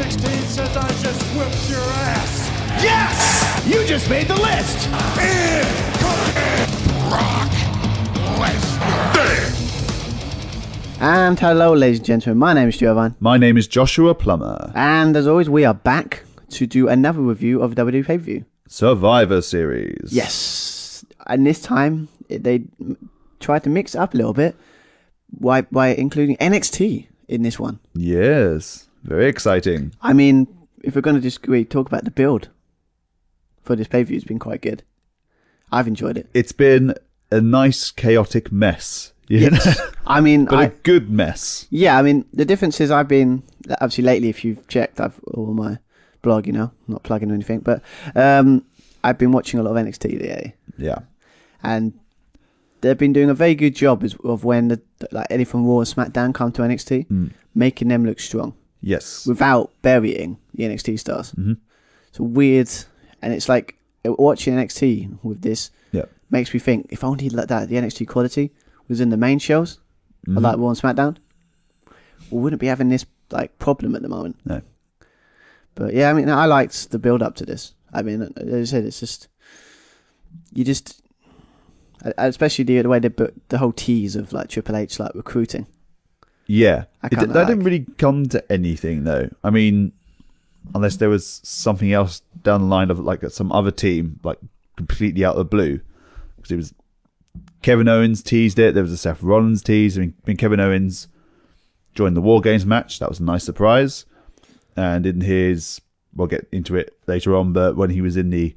16 says I just whipped your ass. Yes! You just made the list! Brock Lesnar. And hello, ladies and gentlemen. My name is Jovan. My name is Joshua Plummer. And as always, we are back to do another review of WWE pay-per-view. Survivor Series. Yes. And this time, they tried to mix it up a little bit by including NXT in this one. Yes. Very exciting. I mean, if we're going to just talk about the build for this pay-per-view, it's been quite good. I've enjoyed it. It's been a nice, chaotic mess. Yes. I mean, but a good mess. Yeah, I mean, the difference is I've been, obviously lately, if you've checked, I've all my blog, you know, not plugging or anything, but I've been watching a lot of NXT today. Yeah. And they've been doing a very good job of when Eddie from Raw and SmackDown come to NXT, making them look strong. Yes. Without burying the NXT stars. Mm-hmm. It's weird, and it's like watching NXT with this makes me think if only like that the NXT quality was in the main shows, like Raw and SmackDown, we wouldn't be having this like problem at the moment. No. But yeah, I mean, I liked the build up to this. I mean, as I said, it's just especially the way they put the whole tease of like Triple H like recruiting. Yeah, that didn't really come to anything though. I mean, unless there was something else down the line of like some other team, like completely out of the blue, because it was Kevin Owens teased it. There was a Seth Rollins tease. I mean, Kevin Owens joined the War Games match. That was a nice surprise. And in his, we'll get into it later on, but when he was in the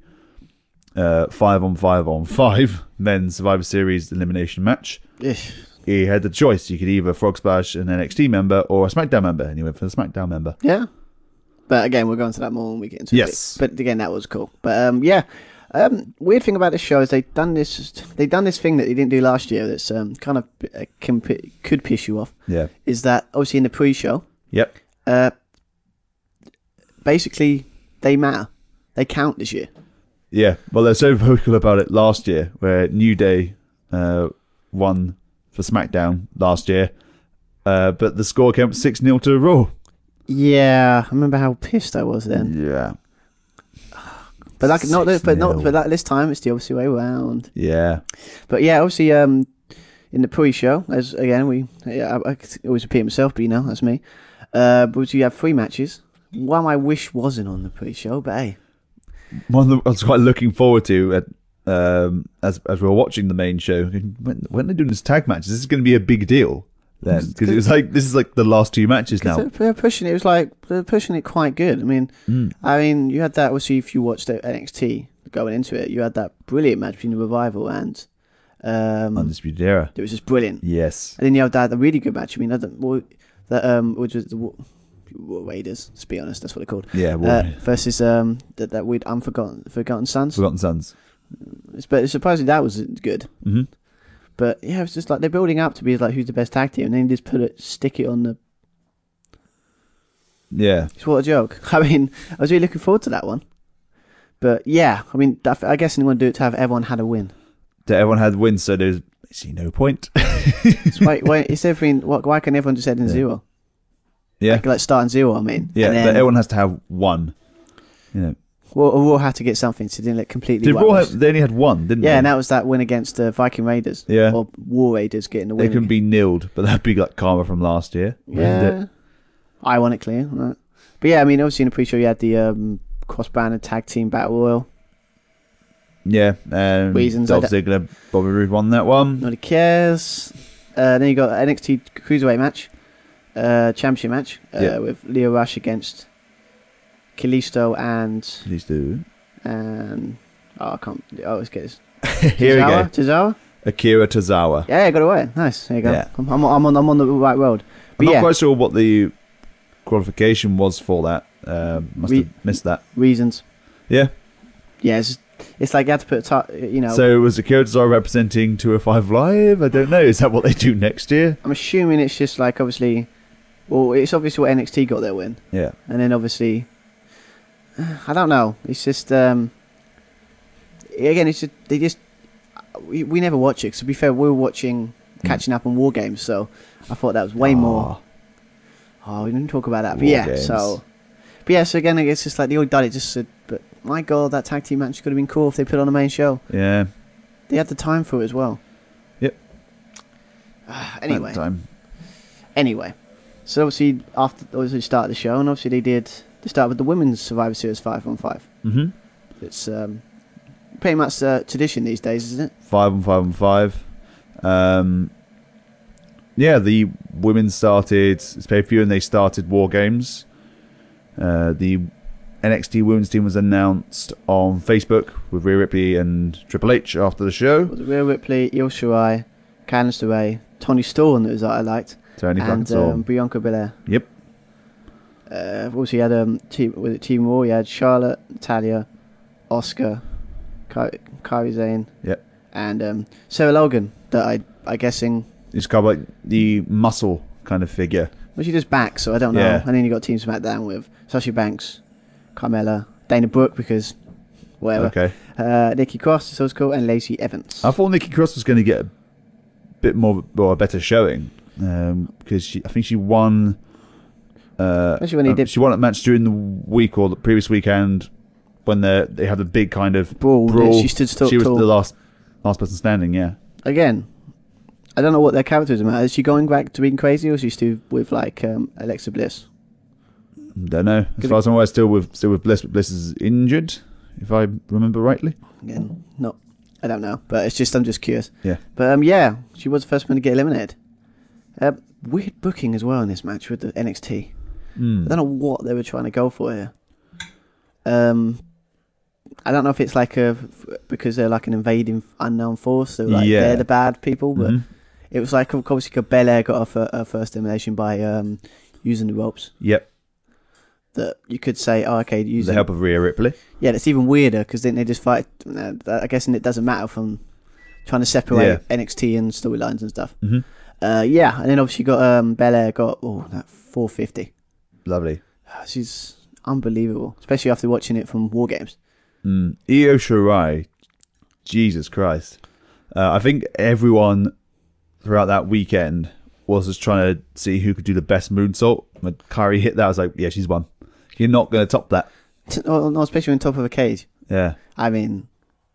5-on-5-on-5 men's Survivor Series elimination match, he had the choice. You could either frog splash an NXT member or a SmackDown member, and he went for the SmackDown member. Yeah. But again, we'll go into that more when we get into it. Yes. But again, that was cool. But weird thing about this show is they've done this thing that they didn't do last year that's kind of could piss you off. Yeah. Is that obviously in the pre-show? Yep. Basically, they matter. They count this year. Yeah. Well, they're so vocal about it last year, where New Day won for SmackDown last year, but the score came up 6-0 to Raw. Yeah, I remember how pissed I was then. Yeah. But like but this time it's the opposite way around. Yeah. But yeah, obviously in the pre-show, as again I always repeat myself, but you know that's me. But you have 3 matches. One I wish wasn't on the pre-show, but hey, one that I was quite looking forward to as we were watching the main show. When they're doing this tag match, this is going to be a big deal then, because it was like this is like the last 2 matches now. They're pushing it. It was like they're pushing it quite good. I mean, you had that. Obviously, if you watched NXT going into it, you had that brilliant match between the Revival and Undisputed Era. It was just brilliant. Yes. And then you have that really good match. I mean, which was the War Raiders. To be honest, that's what they're called. Yeah. Versus that weird Forgotten Sons. Forgotten Sons. But supposedly that was good. Mm-hmm. But yeah, it's just like they're building up to be like who's the best tag team, and then you just stick it on the. Yeah. It's what a joke. I mean, I was really looking forward to that one. But yeah, I mean, I guess they want to do it to have everyone had a win. That everyone had wins, so there's no point. why can everyone just head in 0? Yeah. Like starting 0, I mean. Yeah, but everyone has to have 1. You know. Well, Raw had to get something, so didn't it completely. Did Raw they only had 1, didn't they? Yeah, and that was that win against the Viking Raiders. Yeah. Or War Raiders getting the win. They can be nilled, but that'd be like karma from last year. Yeah. Ironically. Right. But yeah, I mean, obviously in the pre-show you had the cross-branded tag team battle royal. Yeah. Reasons. Dolph Ziggler, Bobby Roode won that one. Nobody cares. Then you got NXT Cruiserweight match. Championship match with Lio Rush against Kalisto and I can't. I always get this. Here we go. Tozawa. Akira Tozawa. Yeah, got away. Nice. There you go. Yeah. I'm on the right road. I'm not quite sure what the qualification was for that. Must have missed that. Reasons. Yeah. Yeah. It's like you had to put So was Akira Tozawa representing 205 Live? I don't know. Is that what they do next year? I'm assuming it's just like obviously. Well, it's obviously what NXT got their win. Yeah. And then obviously, I don't know. It's just again, it's just we never watch it. 'Cause to be fair, we were catching up on War Games, so I thought that was way more. Oh, we didn't talk about that, but War yeah. Games. So, But yeah, so again, it's just like the old dad. It just said, but my God, that tag team match could have been cool if they put it on the main show. Yeah. They had the time for it as well. Yep. Anyway, so obviously after start the show, and obviously they start with the women's Survivor Series 5-on-5. Mm-hmm. It's pretty much tradition these days, isn't it? 5-on-5. Yeah, the women started its pay-per-view and they started War Games. The NXT women's team was announced on Facebook with Rhea Ripley and Triple H after the show. It was Rhea Ripley, Io Shirai, Candice LeRae, Toni Storm that I liked, and Bianca Belair. Yep. Also, you had Team Raw. You had Charlotte, Natalya, Asuka, Kairi Sane. Yep. And Sarah Logan. That I guessing. It's kind of like the muscle kind of figure. Well, she does back, so I don't know. Yeah. And then you got Team SmackDown with Sasha Banks, Carmella, Dana Brooke because whatever. Okay. Nikki Cross, so it's cool, and Lacey Evans. I thought Nikki Cross was going to get a bit more or a better showing because I think she won. Especially when he did. She won a match during the week or the previous weekend when they had a big kind of brawl. She stood still. She was the last person standing. Yeah. Again, I don't know what their characters are. Is she going back to being crazy, or is she still with like Alexa Bliss? Don't know. As far as I'm aware, still with Bliss, but Bliss is injured, if I remember rightly. Again, I don't know, but I'm just curious. Yeah. But yeah, she was the first one to get eliminated. Weird booking as well in this match with the NXT. I don't know what they were trying to go for here. I don't know if it's like because they're like an invading unknown force, so like they're the bad people, but it was like obviously Belair got her first elimination by using the ropes. Yep. That you could say, using the help of Rhea Ripley. Yeah, that's even weirder because then they just fight. I guess it doesn't matter from trying to separate NXT and storylines and stuff. Mm-hmm. And then obviously got Belair got that 450. Lovely. She's unbelievable, especially after watching it from War Games. Io Shirai, Jesus Christ. I think everyone throughout that weekend was just trying to see who could do the best moonsault. When Kairi hit that, I was like, yeah, she's won. You're not going to top that. No, especially on top of a cage. Yeah. I mean,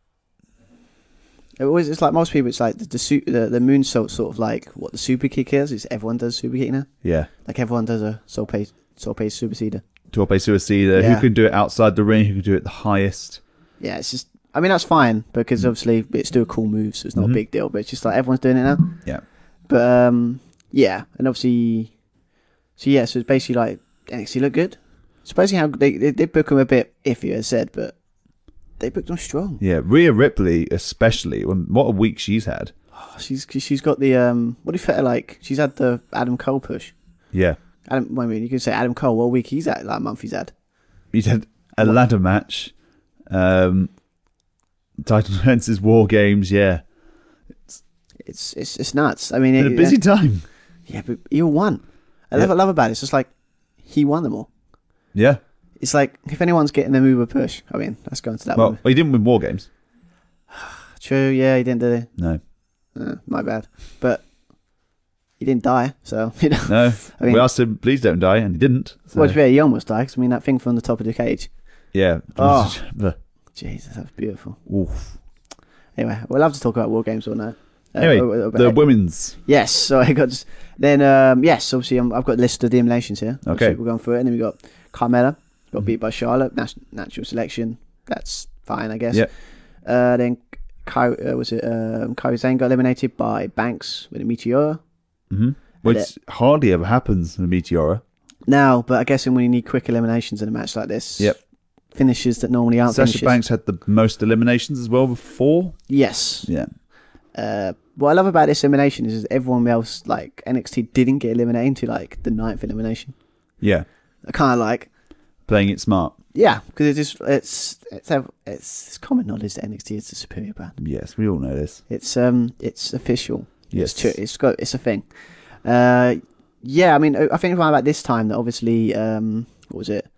it's like most people, it's like the moonsault sort of like what the super kick is. Everyone does super kick now. Yeah. Like everyone does a Tope Superceder. Tope Superceder. Yeah. Who can do it outside the ring? Who can do it the highest? Yeah, it's just. I mean, that's fine because obviously it's still a cool move, so it's not a big deal. But it's just like everyone's doing it now. Yeah. But yeah, and obviously, so it's basically like NXT look good. Surprising how they book them a bit iffy, as I said, but they booked them strong. Yeah, Rhea Ripley especially. What a week she's had. Oh, she's got the what do you feel like? She's had the Adam Cole push. Yeah. You could say Adam Cole. What week he's at? Like month he's had. He's had a ladder match. Title defenses, War Games. Yeah. It's nuts. I mean, it's a busy time. Yeah, but he won. I love about it. It's just like he won them all. Yeah. It's like if anyone's getting the Uber push. I mean, let's go into that one. Well, he didn't win War Games. True. Yeah, he didn't, did he? No. My bad. But he didn't die, so you know. No. I mean, we asked him, please don't die, and he didn't. So. Well, he almost died. Cause, I mean, that thing from the top of the cage. Yeah. Oh, Jesus, that's beautiful. Oof. Anyway, we'll have to talk about War Games all night. Anyway, the women's. Yes, so I got then. Yes, obviously I've got a list of the eliminations here. Okay, obviously we're going through it, and then we got Carmella got beat by Charlotte, natural selection. That's fine, I guess. Yeah. Then Kairi Sane got eliminated by Banks with a Meteora. Mm-hmm. Which hardly ever happens in a Meteora. No, but I guess when you need quick eliminations in a match like this. Yep. Finishes that normally aren't Sasha finishes. Banks had the most eliminations as well with 4. Yes. Yeah. What I love about this elimination is everyone else, like NXT, didn't get eliminated until like the 9th elimination. Yeah. I kind of like playing it smart. Yeah, because it's common knowledge that NXT is the superior brand. Yes, we all know this. It's official. Yes, it's a thing. Yeah, I mean, I think about this time that obviously, what was it?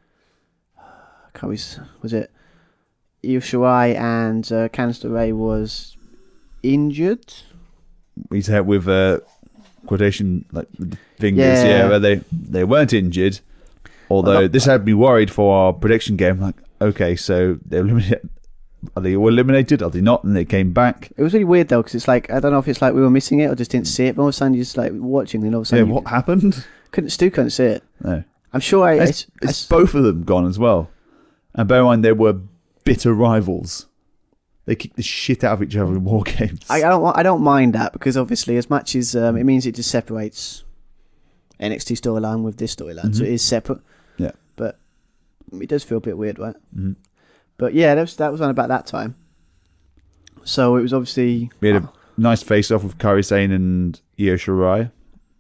Was it Io Shirai and Candice LeRae was injured? We said with quotation like fingers, where they weren't injured, Although this had me worried for our prediction game. Like, okay, so are they all eliminated? Are they not? And they came back. It was really weird though, because it's like, I don't know if it's like we were missing it or just didn't see it, but all of a sudden you're just like watching, and all of a sudden what happened? Stu couldn't see it. No, I'm sure it's both of them gone as well. And bear in mind, they were bitter rivals. They kicked the shit out of each other in war games. I don't mind that, because obviously, as much as it means it just separates NXT storyline with this storyline, so it is separate. Yeah, but it does feel a bit weird, right? Mm-hmm. But yeah, that was on about that time. So it was obviously we had a nice face-off with Kairi Sane and Io Shirai.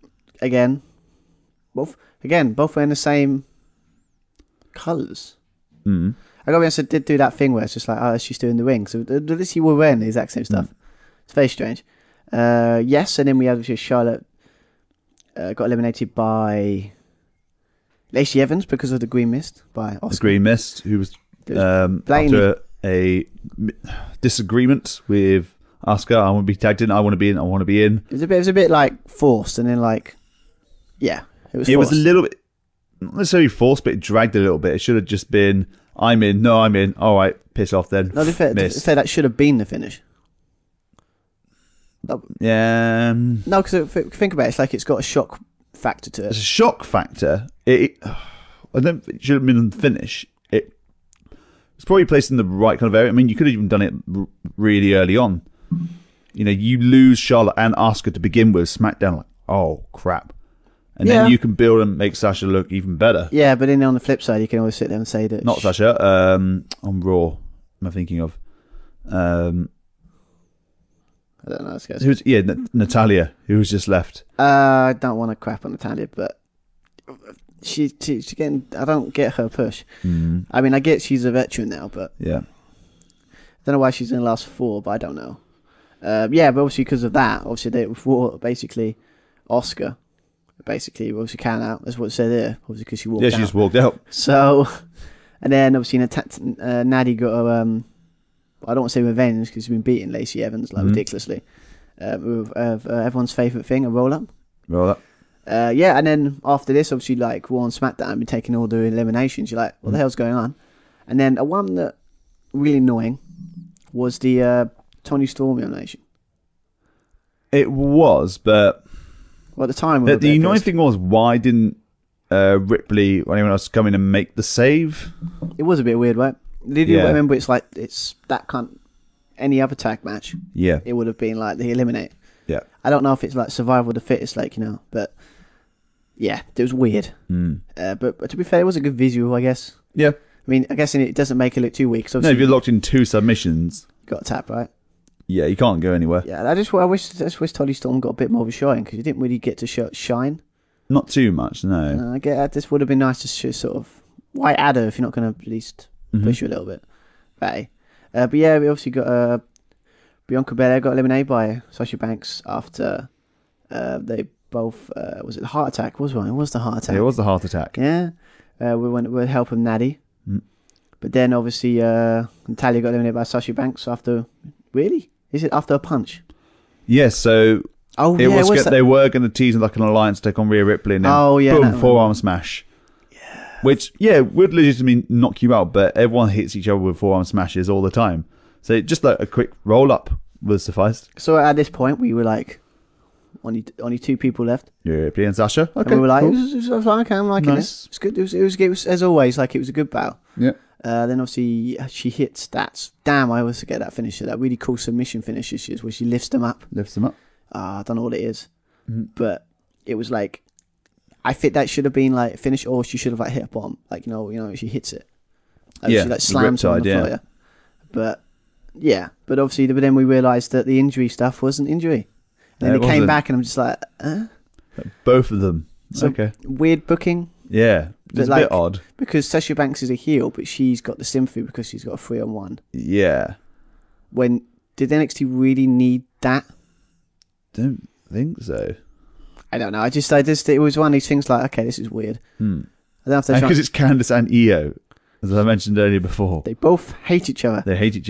Both wearing the same colours. Mm. I got to be honest, I did do that thing where it's just like, oh, she's doing the ring. So literally we're wearing the exact same stuff. It's very strange. Yes, and then we had Charlotte got eliminated by Lacey Evans because of the Green Mist by Oscar. The Green Mist, who was after a disagreement with Asuka. I want to be tagged in. I want to be in. I want to be in. It was a bit like forced, and then like, yeah, it was. It was a little bit, not necessarily forced, but it dragged a little bit. It should have just been, I'm in. No, I'm in. All right, piss off then. No, that should have been the finish. Yeah. No, because think about it. It's like it's got a shock factor to it. It's a shock factor. I don't. It should have been the finish. It's probably placed in the right kind of area. I mean, you could have even done it really early on. You know, you lose Charlotte and Asuka to begin with. SmackDown, like, oh crap, and then you can build and make Sasha look even better. Yeah, but then on the flip side, you can always sit there and say that not Sasha. On Raw, am I thinking of? I don't know. Who's Natalya, who was just left. I don't want to crap on Natalya, but she's getting. I don't get her push. Mm. I mean, I get she's a veteran now, but yeah, I don't know why she's in the last 4, but I don't know. Yeah, but obviously because of that, obviously they were basically Oscar, obviously can out. That's what it said there. Obviously because she walked out. Yeah, she just walked out. So, and then obviously Natty got a. I don't want to say revenge because she's been beating Lacey Evans like ridiculously. Everyone's favourite thing, a roll up. Roll up. Yeah, and then after this, obviously, like Raw and SmackDown been taking all the eliminations. You're like, what the hell's going on? And then a one that really annoying was the Toni Storm elimination. It was, but well, at the time, the annoying thing was, why didn't Ripley or anyone else come in and make the save? It was a bit weird, right? Did you remember? It's like it's that kind. Any other tag match, it would have been like they eliminate. Yeah, I don't know if it's like survival of the fittest, like but yeah, it was weird. But to be fair, it was a good visual, I guess. Yeah, I mean, I guess it doesn't make it look too weak. No, if you're locked in 2 submissions, you got a tap, right? Yeah, you can't go anywhere. Yeah, I wish Toni Storm got a bit more of a shine because you didn't really get to shine. Not too much, no. I get this would have been nice to sort of why add her if you're not going to at least push you a little bit. But yeah, we obviously got Bianca Belair got eliminated by Sasha Banks after they both was it the heart attack? It was the heart attack. Yeah, it was the heart attack. Yeah, we went with help of Natty, but then obviously Natalya got eliminated by Sasha Banks after. Really? Is it after a punch? Yes. So they were going to tease like an alliance to take on Rhea Ripley, and then boom, forearm smash. Which, would legitimately knock you out, but everyone hits each other with forearm smashes all the time. So just like a quick roll-up was sufficed. So at this point, we were like, only 2 people left. Ripley and Sasha. Okay, and we were like, cool. it was like, I'm liking nice. it. It's good. It was, as always, like it was a good battle. Yeah. Then obviously she hits that. Damn, I always forget that finisher. That really cool submission finisher she is, where she lifts them up. I don't know what it is. But it was like, I think that should have been like finished, or she should have like hit a bomb, like you know she hits it, she like slams on the floor. But obviously, then we realised that the injury stuff wasn't injury, and then it came back, and I'm just like, both of them. So okay, weird booking. Yeah, it's a bit odd because Sasha Banks is a heel, but she's got the sympathy because she's got a 3-on-1. Yeah. When did NXT really need that? Don't think so. I don't know. I just, it was one of these things like, okay, this is weird. I don't know if they're because it's Candice and Io, as I mentioned earlier before. They both hate each other.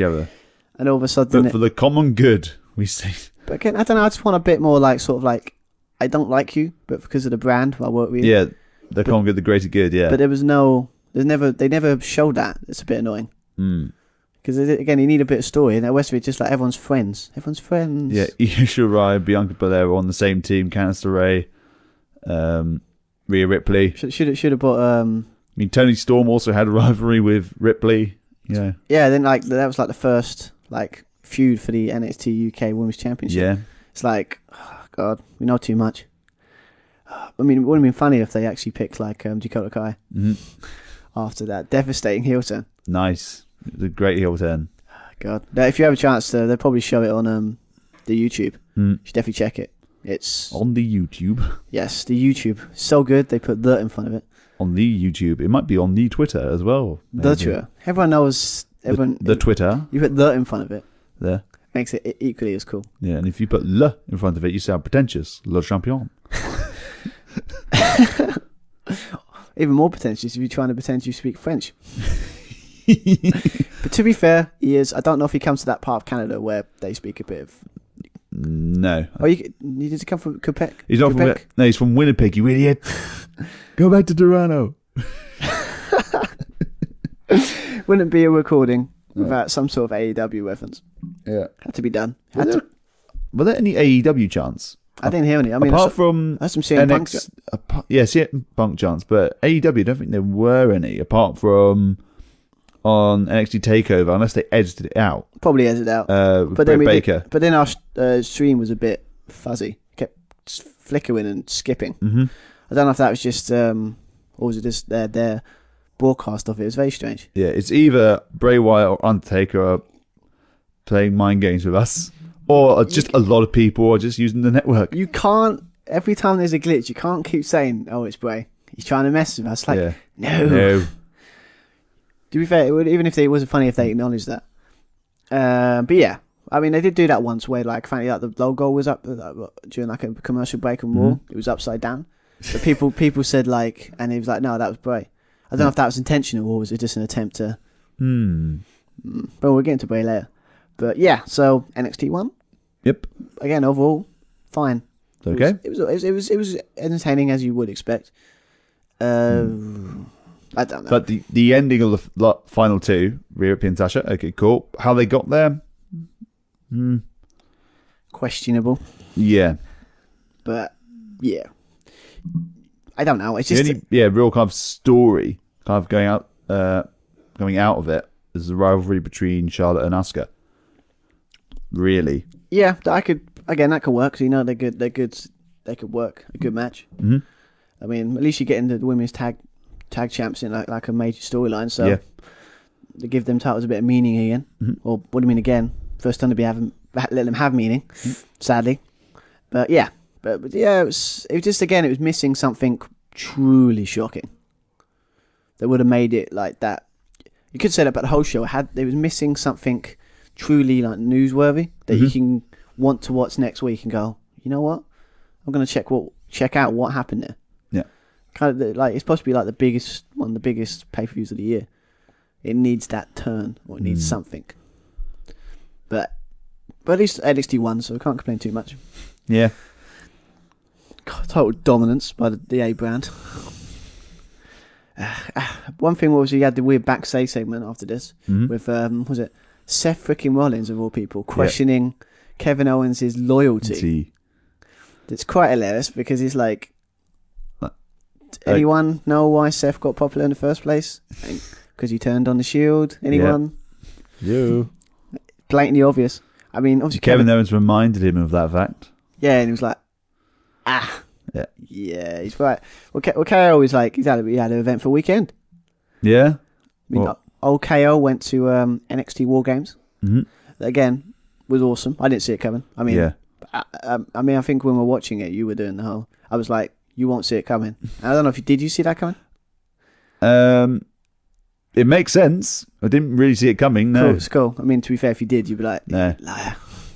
And all of a sudden, but for the common good, we see. But again, I don't know. I just want a bit more like, sort of like, I don't like you, but because of the brand I work with. Yeah, The common good, the greater good, yeah. But they never showed that. It's a bit annoying. Because again, you need a bit of story, and at Westwood, just like everyone's friends. Everyone's friends. Yeah, Io Shirai, Bianca Belair were on the same team. Candice LeRae, Rhea Ripley. Should have bought. I mean, Toni Storm also had a rivalry with Ripley. Yeah. Yeah. Then that was like the first feud for the NXT UK Women's Championship. Yeah. It's like, oh God, we know too much. I mean, it would have been funny if they actually picked Dakota Kai after that devastating heel turn. Nice. It was a great heel turn. God. Now, if you have a chance to, they'll probably show it on the YouTube. You should definitely check it. It's on the YouTube. Yes, the YouTube. So good, they put the in front of it. On the YouTube. It might be on the Twitter as well. Maybe. The Twitter. Everyone knows. The Twitter. You put the in front of it. There. Makes it equally as cool. Yeah, and if you put le in front of it, you sound pretentious. Le champion. Even more pretentious if you're trying to pretend you speak French. But to be fair, he is. I don't know if he comes to that part of Canada where they speak a bit of. No. Oh, you did he come from Quebec? He's not Quebec? from. No, he's from Winnipeg. You idiot. Go back to Toronto. Wouldn't be a recording without some sort of AEW reference. Yeah, had to be done. Were there any AEW chants? I didn't hear any. I mean, apart from that's some CM Punk. CM Punk chants, but AEW, I don't think there were any apart from on NXT Takeover, unless they edited it out. Probably edited out. But then Baker. But then our stream was a bit fuzzy. It kept flickering and skipping. Mm-hmm. I don't know if that was just, or was it just their broadcast of it? It was very strange. Yeah, it's either Bray Wyatt or Undertaker are playing mind games with us, or just a lot of people are just using the network. You can't, every time there's a glitch, you can't keep saying, oh, it's Bray. He's trying to mess with us. No. To be fair, even if it wasn't funny if they acknowledged that. But yeah, I mean, they did do that once where, apparently, the logo was up during a commercial break and Raw. It was upside down. But people said and he was like, no, that was Bray. I don't know if that was intentional or was it just an attempt to. But we'll get into Bray later. But yeah, so NXT 1. Yep. Again, overall, fine. Okay. It was entertaining as you would expect. I don't know. But the ending of the final two, Rhea Ripley and Sasha, okay, cool. How they got there? Questionable. Yeah. But, yeah. I don't know. It's just... real kind of story kind of going out of it is the rivalry between Charlotte and Asuka. Really. Yeah, that could work. So, they're good. They could work a good match. Mm-hmm. I mean, at least you're getting the women's tag champs in like a major storyline, so they give them titles a bit of meaning again. Mm-hmm. Or what do you mean again? First time to be let them have meaning, sadly. But yeah, but yeah, it was just again, it was missing something truly shocking that would have made it like that. You could say that about the whole show. It was missing something truly newsworthy that you can want to watch next week and go, you know what? I'm going to check out what happened there. Yeah. Kind of it's supposed to be one of the biggest pay-per-views of the year. It needs that turn, or it needs something. But at least NXT won, so I can't complain too much. Yeah. God, total dominance by the A brand. One thing was you had the weird backstage segment after this with was it Seth freaking Rollins of all people questioning Kevin Owens' loyalty. It's quite hilarious because he's like, anyone know why Seth got popular in the first place? Because he turned on the Shield. Anyone? You. Blatantly obvious. I mean, obviously Kevin Owens reminded him of that fact. Yeah, and he was like, yeah, he's right. Well, KO was like, he had an event for weekend. Yeah. I mean, old KO went to NXT War Games. Mm-hmm. That again was awesome. I didn't see it coming. I mean, I think when we were watching it, you were doing the whole. I was like, you won't see it coming. I don't know if did you see that coming? It makes sense. I didn't really see it coming. No, cool, it's cool. I mean, to be fair, if you did, you'd be like, no. Liar.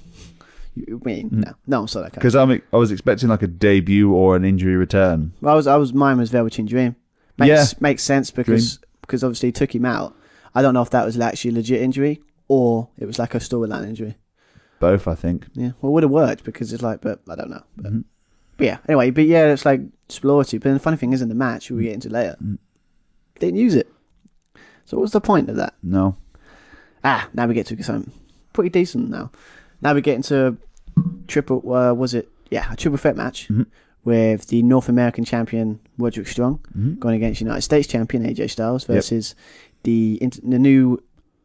No, I saw that coming. Because I was expecting like a debut or an injury return. Well, mine was Velveteen Dream. Makes sense because obviously he took him out. I don't know if that was actually a legit injury or it was like a storyline injury. Both, I think. Yeah, well, it would have worked because it's like, but I don't know. But it's like exploratory. But then the funny thing is, in the match we get into later, didn't use it. So what's the point of that? No. Now we get to something pretty decent now. Now we get into a triple threat match with the North American champion Roderick Strong going against United States champion AJ Styles versus the new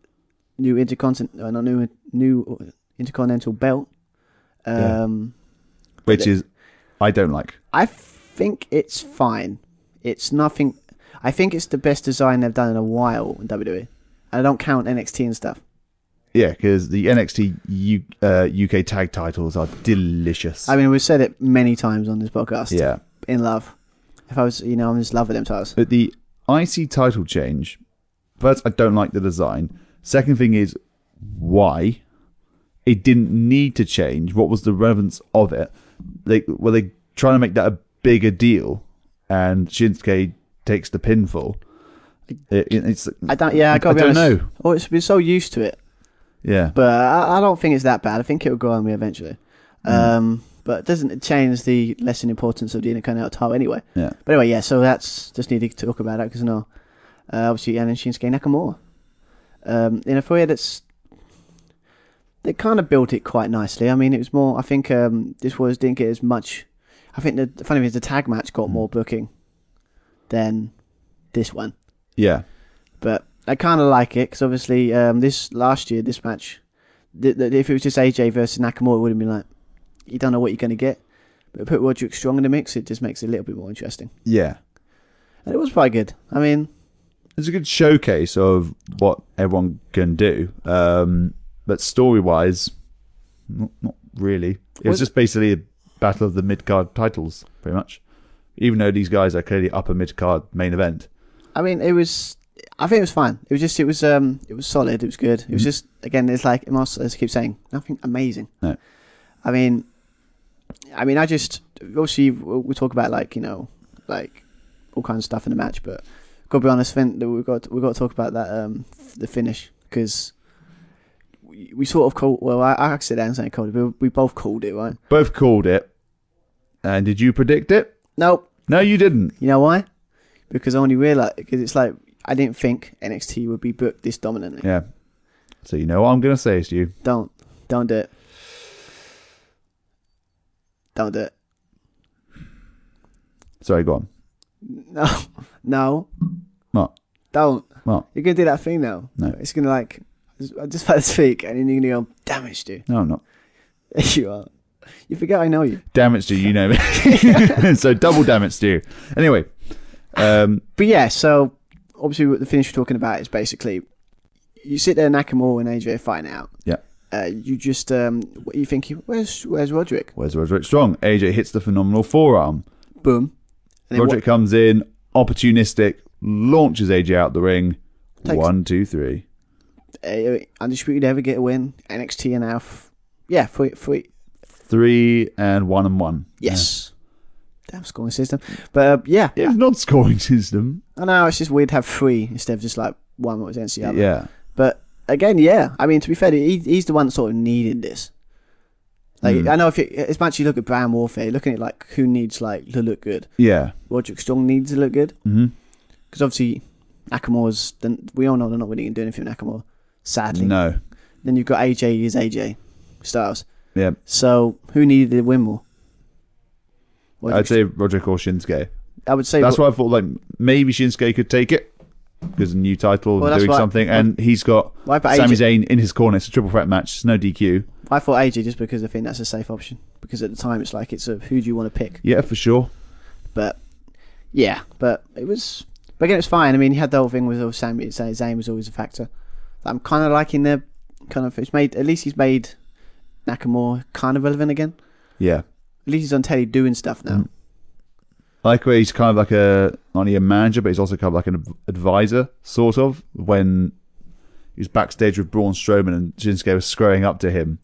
intercontinental belt. Which is, I don't like. I think it's fine. It's nothing. I think it's the best design they've done in a while in WWE. I don't count NXT and stuff. Yeah, because the NXT UK tag titles are delicious. I mean, we've said it many times on this podcast. Yeah. In love. If I was, I'm just love with them titles. But the IC title change, first, I don't like the design. Second thing is, why? It didn't need to change. What was the relevance of it? Were they trying to make that a bigger deal? And Shinsuke takes the pinfall. I don't know. Oh, we're so used to it. Yeah. But I don't think it's that bad. I think it'll grow on me eventually. But it doesn't change the lesson importance of the Intercontinental title anyway. Yeah. But anyway, yeah, so that's just needed to talk about that because obviously, and then Shinsuke Nakamura. For you, they kind of built it quite nicely. I mean, it was more, I think this didn't get as much. I think the funny thing is the tag match got more booking than this one. Yeah. But I kind of like it because obviously this match, if it was just AJ versus Nakamura, it would have been like, you don't know what you're going to get. But put Roderick Strong in the mix, it just makes it a little bit more interesting. Yeah. And it was quite good. I mean, it's a good showcase of what everyone can do. But story-wise, not really. It was just basically a battle of the mid-card titles, pretty much. Even though these guys are clearly upper mid-card main event. I mean, I think it was fine. It was solid. It was good. It was just, again, it's like, as I keep saying, nothing amazing. No. I mean, I just, obviously, we talk about like all kinds of stuff in the match, but gotta be honest, Finn, we've got to talk about that, the finish, because we sort of called, well, I sit down and say called it, but we both called it, right? Both called it. And did you predict it? Nope. No, you didn't. You know why? Because I only realised, because it's like, I didn't think NXT would be booked this dominantly. Yeah. So you know what I'm going to say to you. Don't do it. Don't do it. Sorry, go on. No. What? Don't. What? You're going to do that thing now. No. It's going to like, I'm just about to speak, and then you're going to go, damaged you. No, I'm not. You are. You forget I know you. Damaged you know me. So double damaged you. Anyway. But yeah, so obviously the finish we're talking about is basically, you sit there, Nakamura and AJ fighting out. Yeah. You just, what you think? Where's Roderick? Where's Roderick Strong? AJ hits the phenomenal forearm. Boom. And Roderick comes in, opportunistic, launches AJ out the ring. 1, 2, 3. Undisputed ever get a win. NXT and now, 3 and 1 and 1. Yes. Yeah. Damn scoring system. But yeah. It's not scoring system. I know, it's just weird to have 3 instead of just like one that was against the other. Yeah. But again, yeah. I mean, to be fair, he's the one that sort of needed this. Like, I know as much as you look at Brand Warfare, you're looking at like who needs like to look good. Yeah. Roderick Strong needs to look good. Because obviously, Nakamura's, we all know they're not really going to do anything with Nakamura. Sadly. No. Then you've got AJ Styles. Yeah. So who needed to win more? I'd say Roderick or Shinsuke. I would say that's why I thought like maybe Shinsuke could take it because a new title, doing something, and he's got Sami Zayn in his corner. It's a triple threat match. It's no DQ. I thought AJ just because I think that's a safe option. Because at the time it's like who do you want to pick? Yeah, for sure. But yeah, but it was. But again, it's fine. I mean, you had the whole thing with Sami Zayn was always a factor. I'm kind of liking the kind of he's made Nakamura kind of relevant again. Yeah. At least he's on telly doing stuff now. I like where he's kind of like not only a manager, but he's also kind of like an advisor, sort of, when he was backstage with Braun Strowman and Shinsuke was screwing up to him.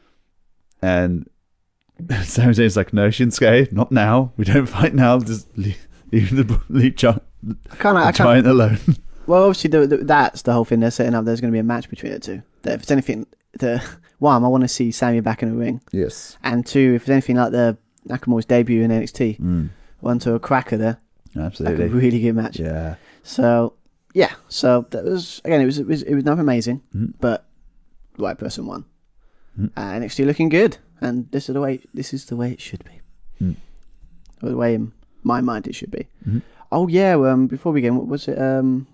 And Sami Zayn's like, no, Shinsuke, not now. We don't fight now. Just leave the giant alone. Well, obviously, that's the whole thing they're setting up. There's going to be a match between the two. If it's anything, one, I want to see Sami back in the ring. Yes. And 2, if it's anything like the Nakamura's debut in NXT. Went to a cracker there. Absolutely. Like a really good match. Yeah. So that was, again, it was nothing amazing, but the right person won. NXT looking good, and this is the way it should be. Or the way in my mind it should be. Oh yeah, before we begin, what was it?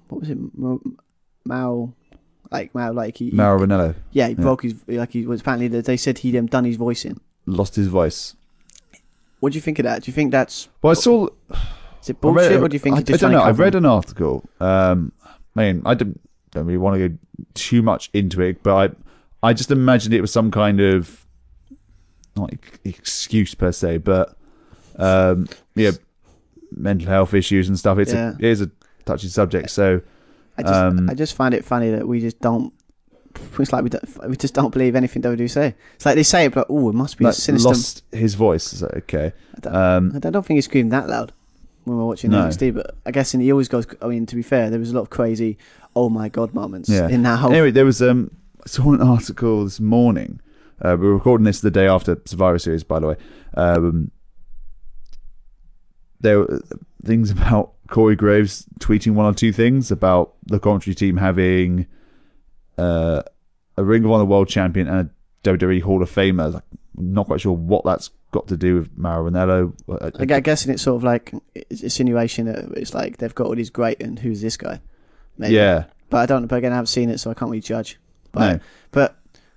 Mauro Ranallo. Yeah, he broke his, he was, apparently they said he'd done his voice in. Lost his voice. What do you think of that? Do you think that's... Well, I saw... Is it bullshit, or do you think he's just I don't know. I've read an article. I don't really want to go too much into it, but I just imagined it was some kind of, not excuse per se, but mental health issues and stuff. It is a touchy subject. So I just find it funny that we just don't. It's like we just don't believe anything WWE say. It's like they say it, but it must be sinister. Lost his voice. Is that okay? I don't think he screamed that loud when we're watching NXT, but I guess he always goes. I mean, to be fair, there was a lot of crazy "oh my god" moments in that whole. Anyway, there was I saw an article this morning. We're recording this the day after Survivor Series, by the way. There were things about Corey Graves tweeting one or two things about the commentary team having a Ring of Honor World Champion and a WWE Hall of Famer. Like, I'm not quite sure what that's got to do with Mauro Ranallo. I guess it's sort of like it's insinuation that it's like they've got all these great and who's this guy? Maybe. Yeah. But I don't. But again, I haven't seen it, so I can't really judge. But, no. But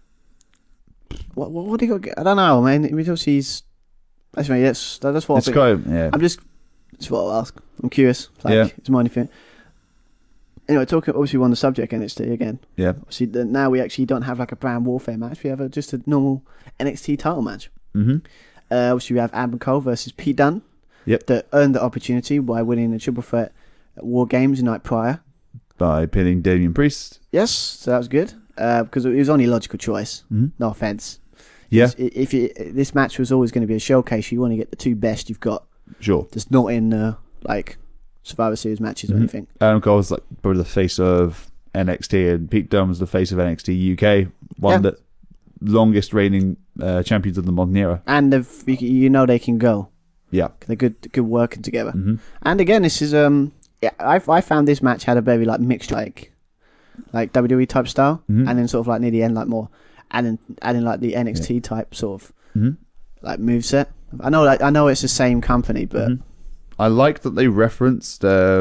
what do you got? I don't know, man. I mean, obviously that's what I'm just. That's what I'll ask. I'm curious. It's my only thing. Anyway, obviously we're on the subject NXT again. Yeah. Obviously, now we actually don't have like a brand warfare match. We have just a normal NXT title match. Obviously, we have Adam Cole versus Pete Dunne. Yep. That earned the opportunity by winning the triple threat at War Games the night prior. By pinning Damian Priest. Yes, so that was good. Because it was only a logical choice. No offense. Yeah. This match was always going to be a showcase. You want to get the two best you've got. Sure. Just not in Survivor Series matches or anything. Adam Cole was probably the face of NXT, and Pete Dunne was the face of NXT UK, one of the longest reigning champions of the modern era. And they can go. Yeah, they're good working together. And again, this is I found this match had a very mixed like WWE type style, and then sort of near the end more adding the NXT type sort of moveset. I know it's the same company, but I like that they referenced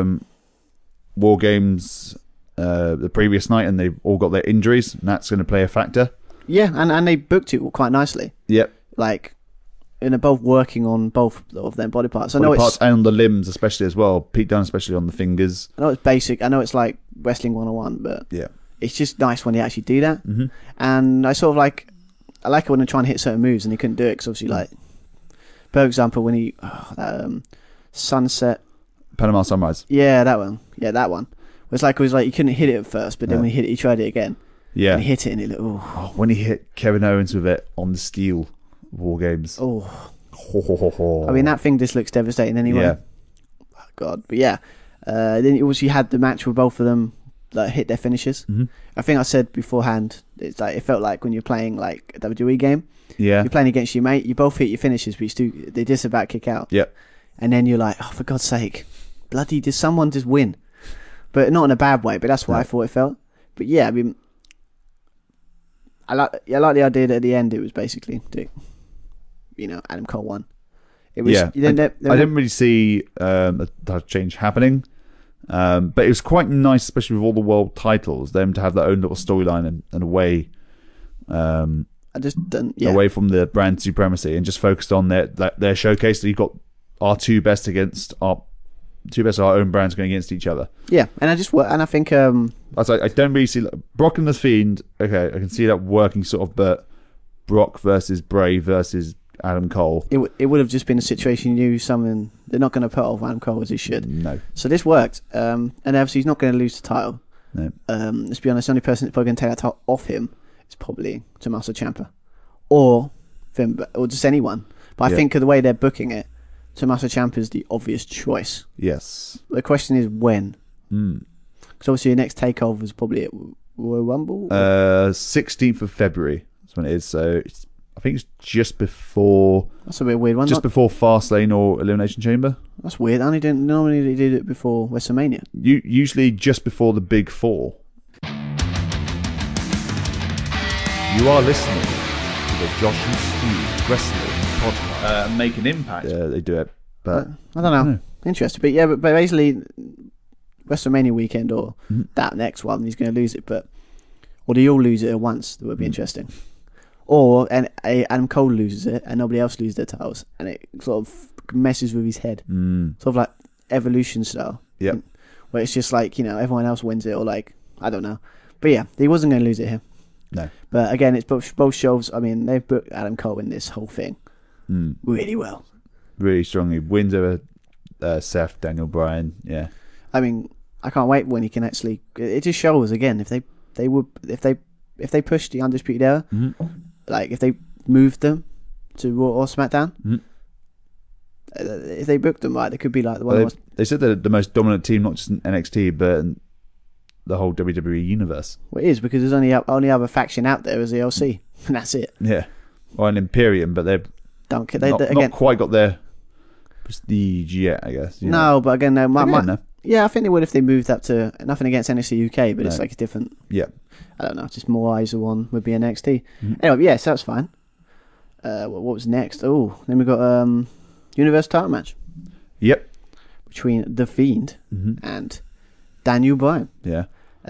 War Games the previous night, and they've all got their injuries, and that's going to play a factor. Yeah, and they booked it quite nicely. Yep. And they're both working on both of their body parts. Body parts and on the limbs, especially as well. Pete Dunne, especially on the fingers. I know it's basic. I know it's like Wrestling 101, but it's just nice when they actually do that. And I sort of I like it when they try and hit certain moves and they couldn't do it because obviously, for example, when he Sunset Panama Sunrise. Yeah, that one. Yeah, that one. It was like he couldn't hit it at first, but then when he hit it, he tried it again. Yeah, and he hit it, and it looked. When he hit Kevin Owens with it on the steel War Games. I mean, that thing just looks devastating anyway. Yeah. Oh, God, but yeah. Then you had the match where both of them hit their finishes. I think I said beforehand, it's it felt like when you're playing a WWE game. Yeah. You're playing against your mate. You both hit your finishes, but they just about kick out. Yep. And then you're like, oh, for God's sake, bloody, did someone just win? But not in a bad way. But that's what I thought it felt. But yeah, I mean, I like the idea that at the end it was basically Adam Cole won. It was. Yeah. I didn't really see that change happening, but it was quite nice, especially with all the world titles, them to have their own little storyline and away. I just didn't. Yeah. Away from the brand supremacy and just focused on their showcase. So you've got our two best of our own brands going against each other. Yeah, and I think I don't really see Brock and the Fiend. Okay, I can see that working sort of, but Brock versus Bray versus Adam Cole. It would have just been a situation they're not going to put off Adam Cole as he should. No. So this worked, and obviously he's not going to lose the title. No. Let's be honest, the only person that's probably going to take that title off him is probably Tommaso Ciampa, or just anyone. But I think of the way they're booking it, Tommaso Ciampa is the obvious choice. Yes. The question is when. Because obviously your next takeover is probably at Royal Rumble. 16th of February. That's when it is. So I think it's just before. That's a bit weird one. Just before Fastlane or Elimination Chamber. That's weird. I didn't normally they did it before WrestleMania. Usually just before the Big Four. You are listening to the Josh and Steve Wrestling Podcast. Make an impact. Yeah, they do it. But I don't know. Interesting. But yeah, but basically, WrestleMania weekend or that next one, he's going to lose it. Or do you all lose it at once? That would be interesting. Or Adam Cole loses it and nobody else loses their titles. And it sort of messes with his head. Sort of like Evolution style. Yeah. Where it's just like, everyone else wins it or like, I don't know. But yeah, he wasn't going to lose it here. No. But again, it's both shows. I mean, they've booked Adam Cole in this whole thing really well. Really strongly. Wins over Seth, Daniel Bryan. Yeah. I mean, I can't wait when he can actually. It just shows again if they pushed the Undisputed Era, like if they moved them to Raw or SmackDown, if they booked them right, they could be like the one. They said they're the most dominant team, not just in NXT, but in the whole WWE universe. Well, it is because there's only other faction out there is the LC, and that's it. Yeah, or an Imperium, but they've not quite got their prestige yet, I guess. No, but again, yeah, I think they would if they moved up to nothing against NXT UK, but it's like a different. Yeah, I don't know, just more eyes on would be NXT. Anyway, yeah, so that's fine. What was next? Oh, then we got Universal title match. Yep, between The Fiend and Daniel Bryan. Yeah.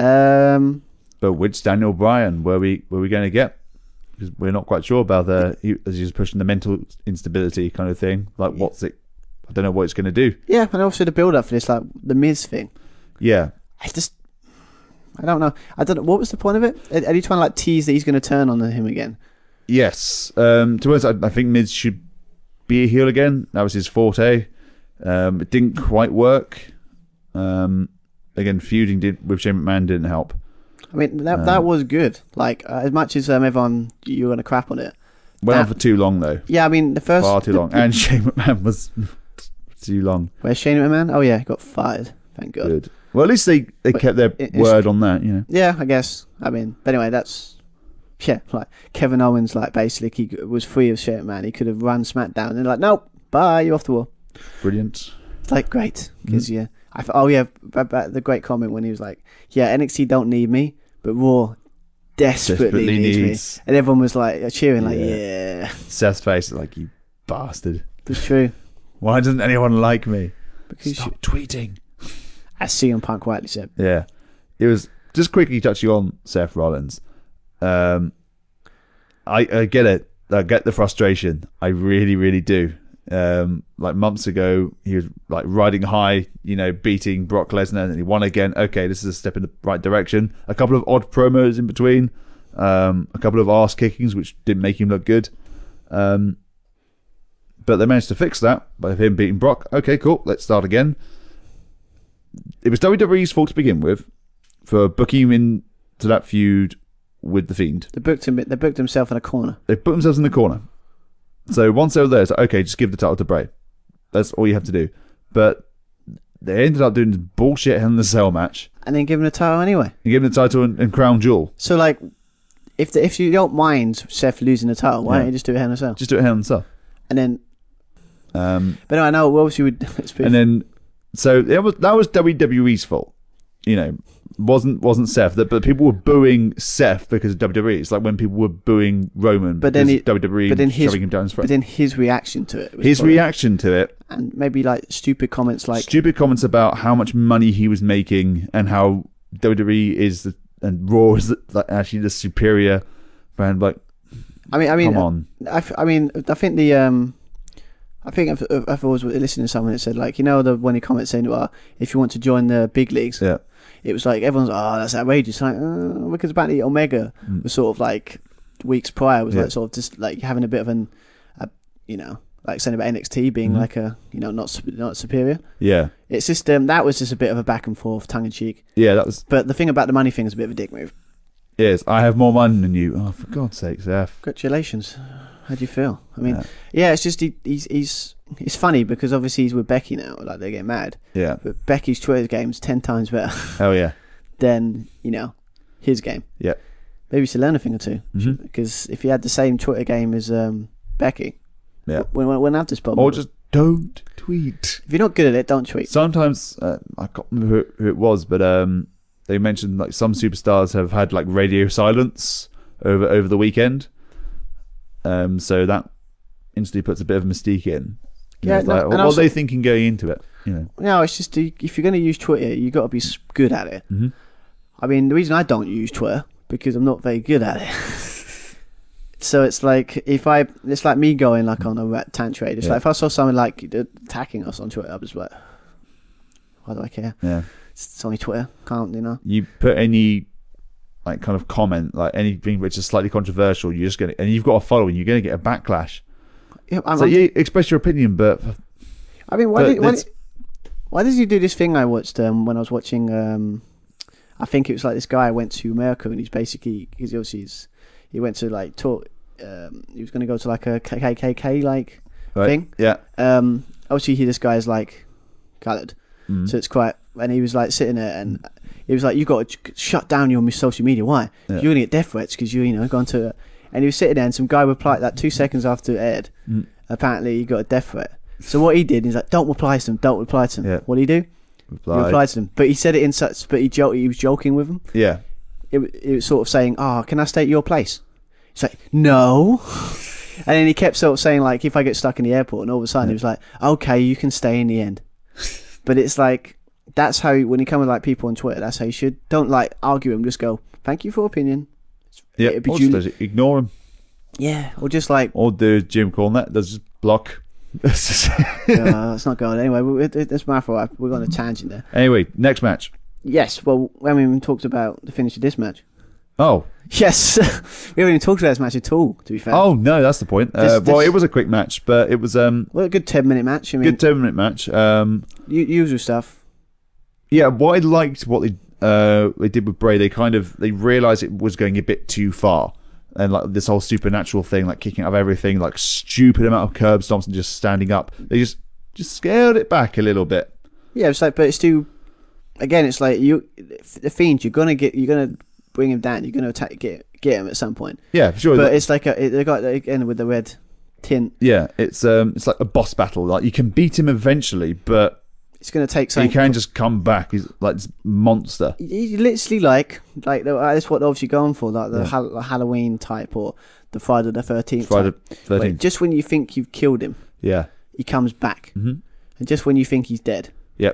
But which Daniel Bryan were we going to get? Because we're not quite sure about as he's pushing the mental instability kind of thing. Like, what's it? I don't know what it's going to do. Yeah, and also the build up for this, like the Miz thing. Yeah. I don't know. What was the point of it? Are you trying to like tease that he's going to turn on him again? Yes. To be honest, I think Miz should be a heel again. That was his forte. It didn't quite work. Again, feuding with Shane McMahon didn't help. I mean, that was good. Like, as much as everyone, you were going to crap on it. Went on for too long, though. Yeah, I mean, far too long. And Shane McMahon was too long. Where's Shane McMahon? Oh, yeah, he got fired. Thank God. Good. Well, at least they kept their word on that, Yeah, I guess. I mean, but anyway, that's... Yeah, like, Kevin Owens, like, basically, he was free of Shane McMahon. He could have run SmackDown. And they're like, nope, bye, you're off the wall. Brilliant. It's like, great. Because, the great comment when he was like, yeah, NXT don't need me, but Raw desperately needs me. And everyone was like cheering, like, yeah. Seth's face, like, you bastard. It's true. Why doesn't anyone like me? Because Stop tweeting. As CM Punk rightly said. Yeah. It was just quickly touching on Seth Rollins. I get it. I get the frustration. I really, really do. Like months ago, he was like riding high, beating Brock Lesnar, and he won again. Okay, this is a step in the right direction. A couple of odd promos in between, a couple of arse kickings, which didn't make him look good. But they managed to fix that by him beating Brock. Okay, cool. Let's start again. It was WWE's fault to begin with for booking him into that feud with The Fiend. They booked himself in a corner. They put themselves in the corner. So once they were there, it's like, okay, just give the title to Bray. That's all you have to do. But they ended up doing this bullshit Hell in a Cell match. And then give him the title anyway. And give him the title and Crown Jewel. So, like, if you don't mind Seth losing the title, why don't you just do it Hell in a Cell? Just do it Hell in a Cell. And then... but no, I know, what else you would... And then... So that was WWE's fault. Wasn't Seth, but people were booing Seth because of WWE. It's like when people were booing Roman because WWE shoving him down his throat. But then his reaction to it. And maybe like stupid comments about how much money he was making and how WWE and Raw is actually the superior brand. Like, come on. I think the... I think I've always listened to someone that said, like, when he comments saying, well, if you want to join the big leagues, it was like everyone's that's outrageous. Like, because apparently Omega was sort of like weeks prior was like sort of just like having a bit of like saying about NXT being like a not superior. Yeah, it's just that was just a bit of a back and forth, tongue in cheek. Yeah, that was. But the thing about the money thing is a bit of a dick move. Yes, I have more money than you. Oh, for God's sake, Seth. Congratulations. How do you feel? I mean, it's just he's funny because obviously he's with Becky now. Like, they get mad. Yeah. But Becky's Twitter game's 10 times better. Oh yeah. than his game. Yeah. maybe you should learn a thing or two. Because if you had the same Twitter game as Becky, we wouldn't have this problem. Or just don't tweet. If you're not good at it, don't tweet. Sometimes I can't remember who it was, but they mentioned like some superstars have had like radio silence over the weekend. So that instantly puts a bit of mystique in. What are they thinking going into it? No, it's just if you're going to use Twitter, you got to be good at it. I mean, the reason I don't use Twitter because I'm not very good at it. So it's like it's like me going like on a rant trade. It's like if I saw someone like attacking us on Twitter, I was like, why do I care? Yeah, it's only Twitter. Can't You put any like kind of comment, like anything which is slightly controversial, you're just and you've got a following, you're going to get a backlash. Yeah, you express your opinion, but I mean, why does he do this thing I watched when I was watching? I think it was like this guy went to America and he's basically he went to like talk. He was going to go to like a KKK like thing. Yeah. Obviously, this guy's like coloured, so it's quite. And he was like sitting there, and he was like, "You got to shut down your social media. Why? You're going to get death threats because you gone to." And he was sitting there, and some guy replied that 2 seconds after it aired. Apparently, he got a death threat. So what he did is like, "Don't reply to them. Don't reply to them." Yeah. What did he do? He replied to them, but he said it in such. But he was joking with them. Yeah. It was sort of saying, can I stay at your place?" He's like, "No." And then he kept sort of saying like, if I get stuck in the airport, and all of a sudden he was like, "Okay, you can stay in the end." But it's like, that's how, when you come with like people on Twitter, that's how you should. Don't like argue them, just go, "Thank you for your opinion." Yeah, or just ignore them. Yeah, or just like... Or do Jim Cornette, does just block. It's not going anyway. It's my fault. We're on a tangent there. Anyway, next match. Yes, well, we haven't even talked about the finish of this match. Oh. Yes. We haven't even talked about this match at all, to be fair. Oh, no, that's the point. Well, it was a quick match, but it was... well, a good 10-minute match. I mean, good 10-minute match. Usual stuff. Yeah, what I liked, what they did with Bray, they realised it was going a bit too far. And like this whole supernatural thing, like kicking out of everything, like stupid amount of curb stomps and just standing up. They just scaled it back a little bit. Yeah, it's like, but it's too. Again, it's like the Fiend. You're gonna bring him down. You're gonna attack, get him at some point. Yeah, for sure. But it's like they got again with the red tint. Yeah, it's like a boss battle. Like you can beat him eventually, but it's going to take something. He can just come back. He's like this monster. He's literally like that's what they're obviously going for, like the Halloween type or the Friday the 13th. Friday the 13th. Like, just when you think you've killed him, he comes back, and just when you think he's dead,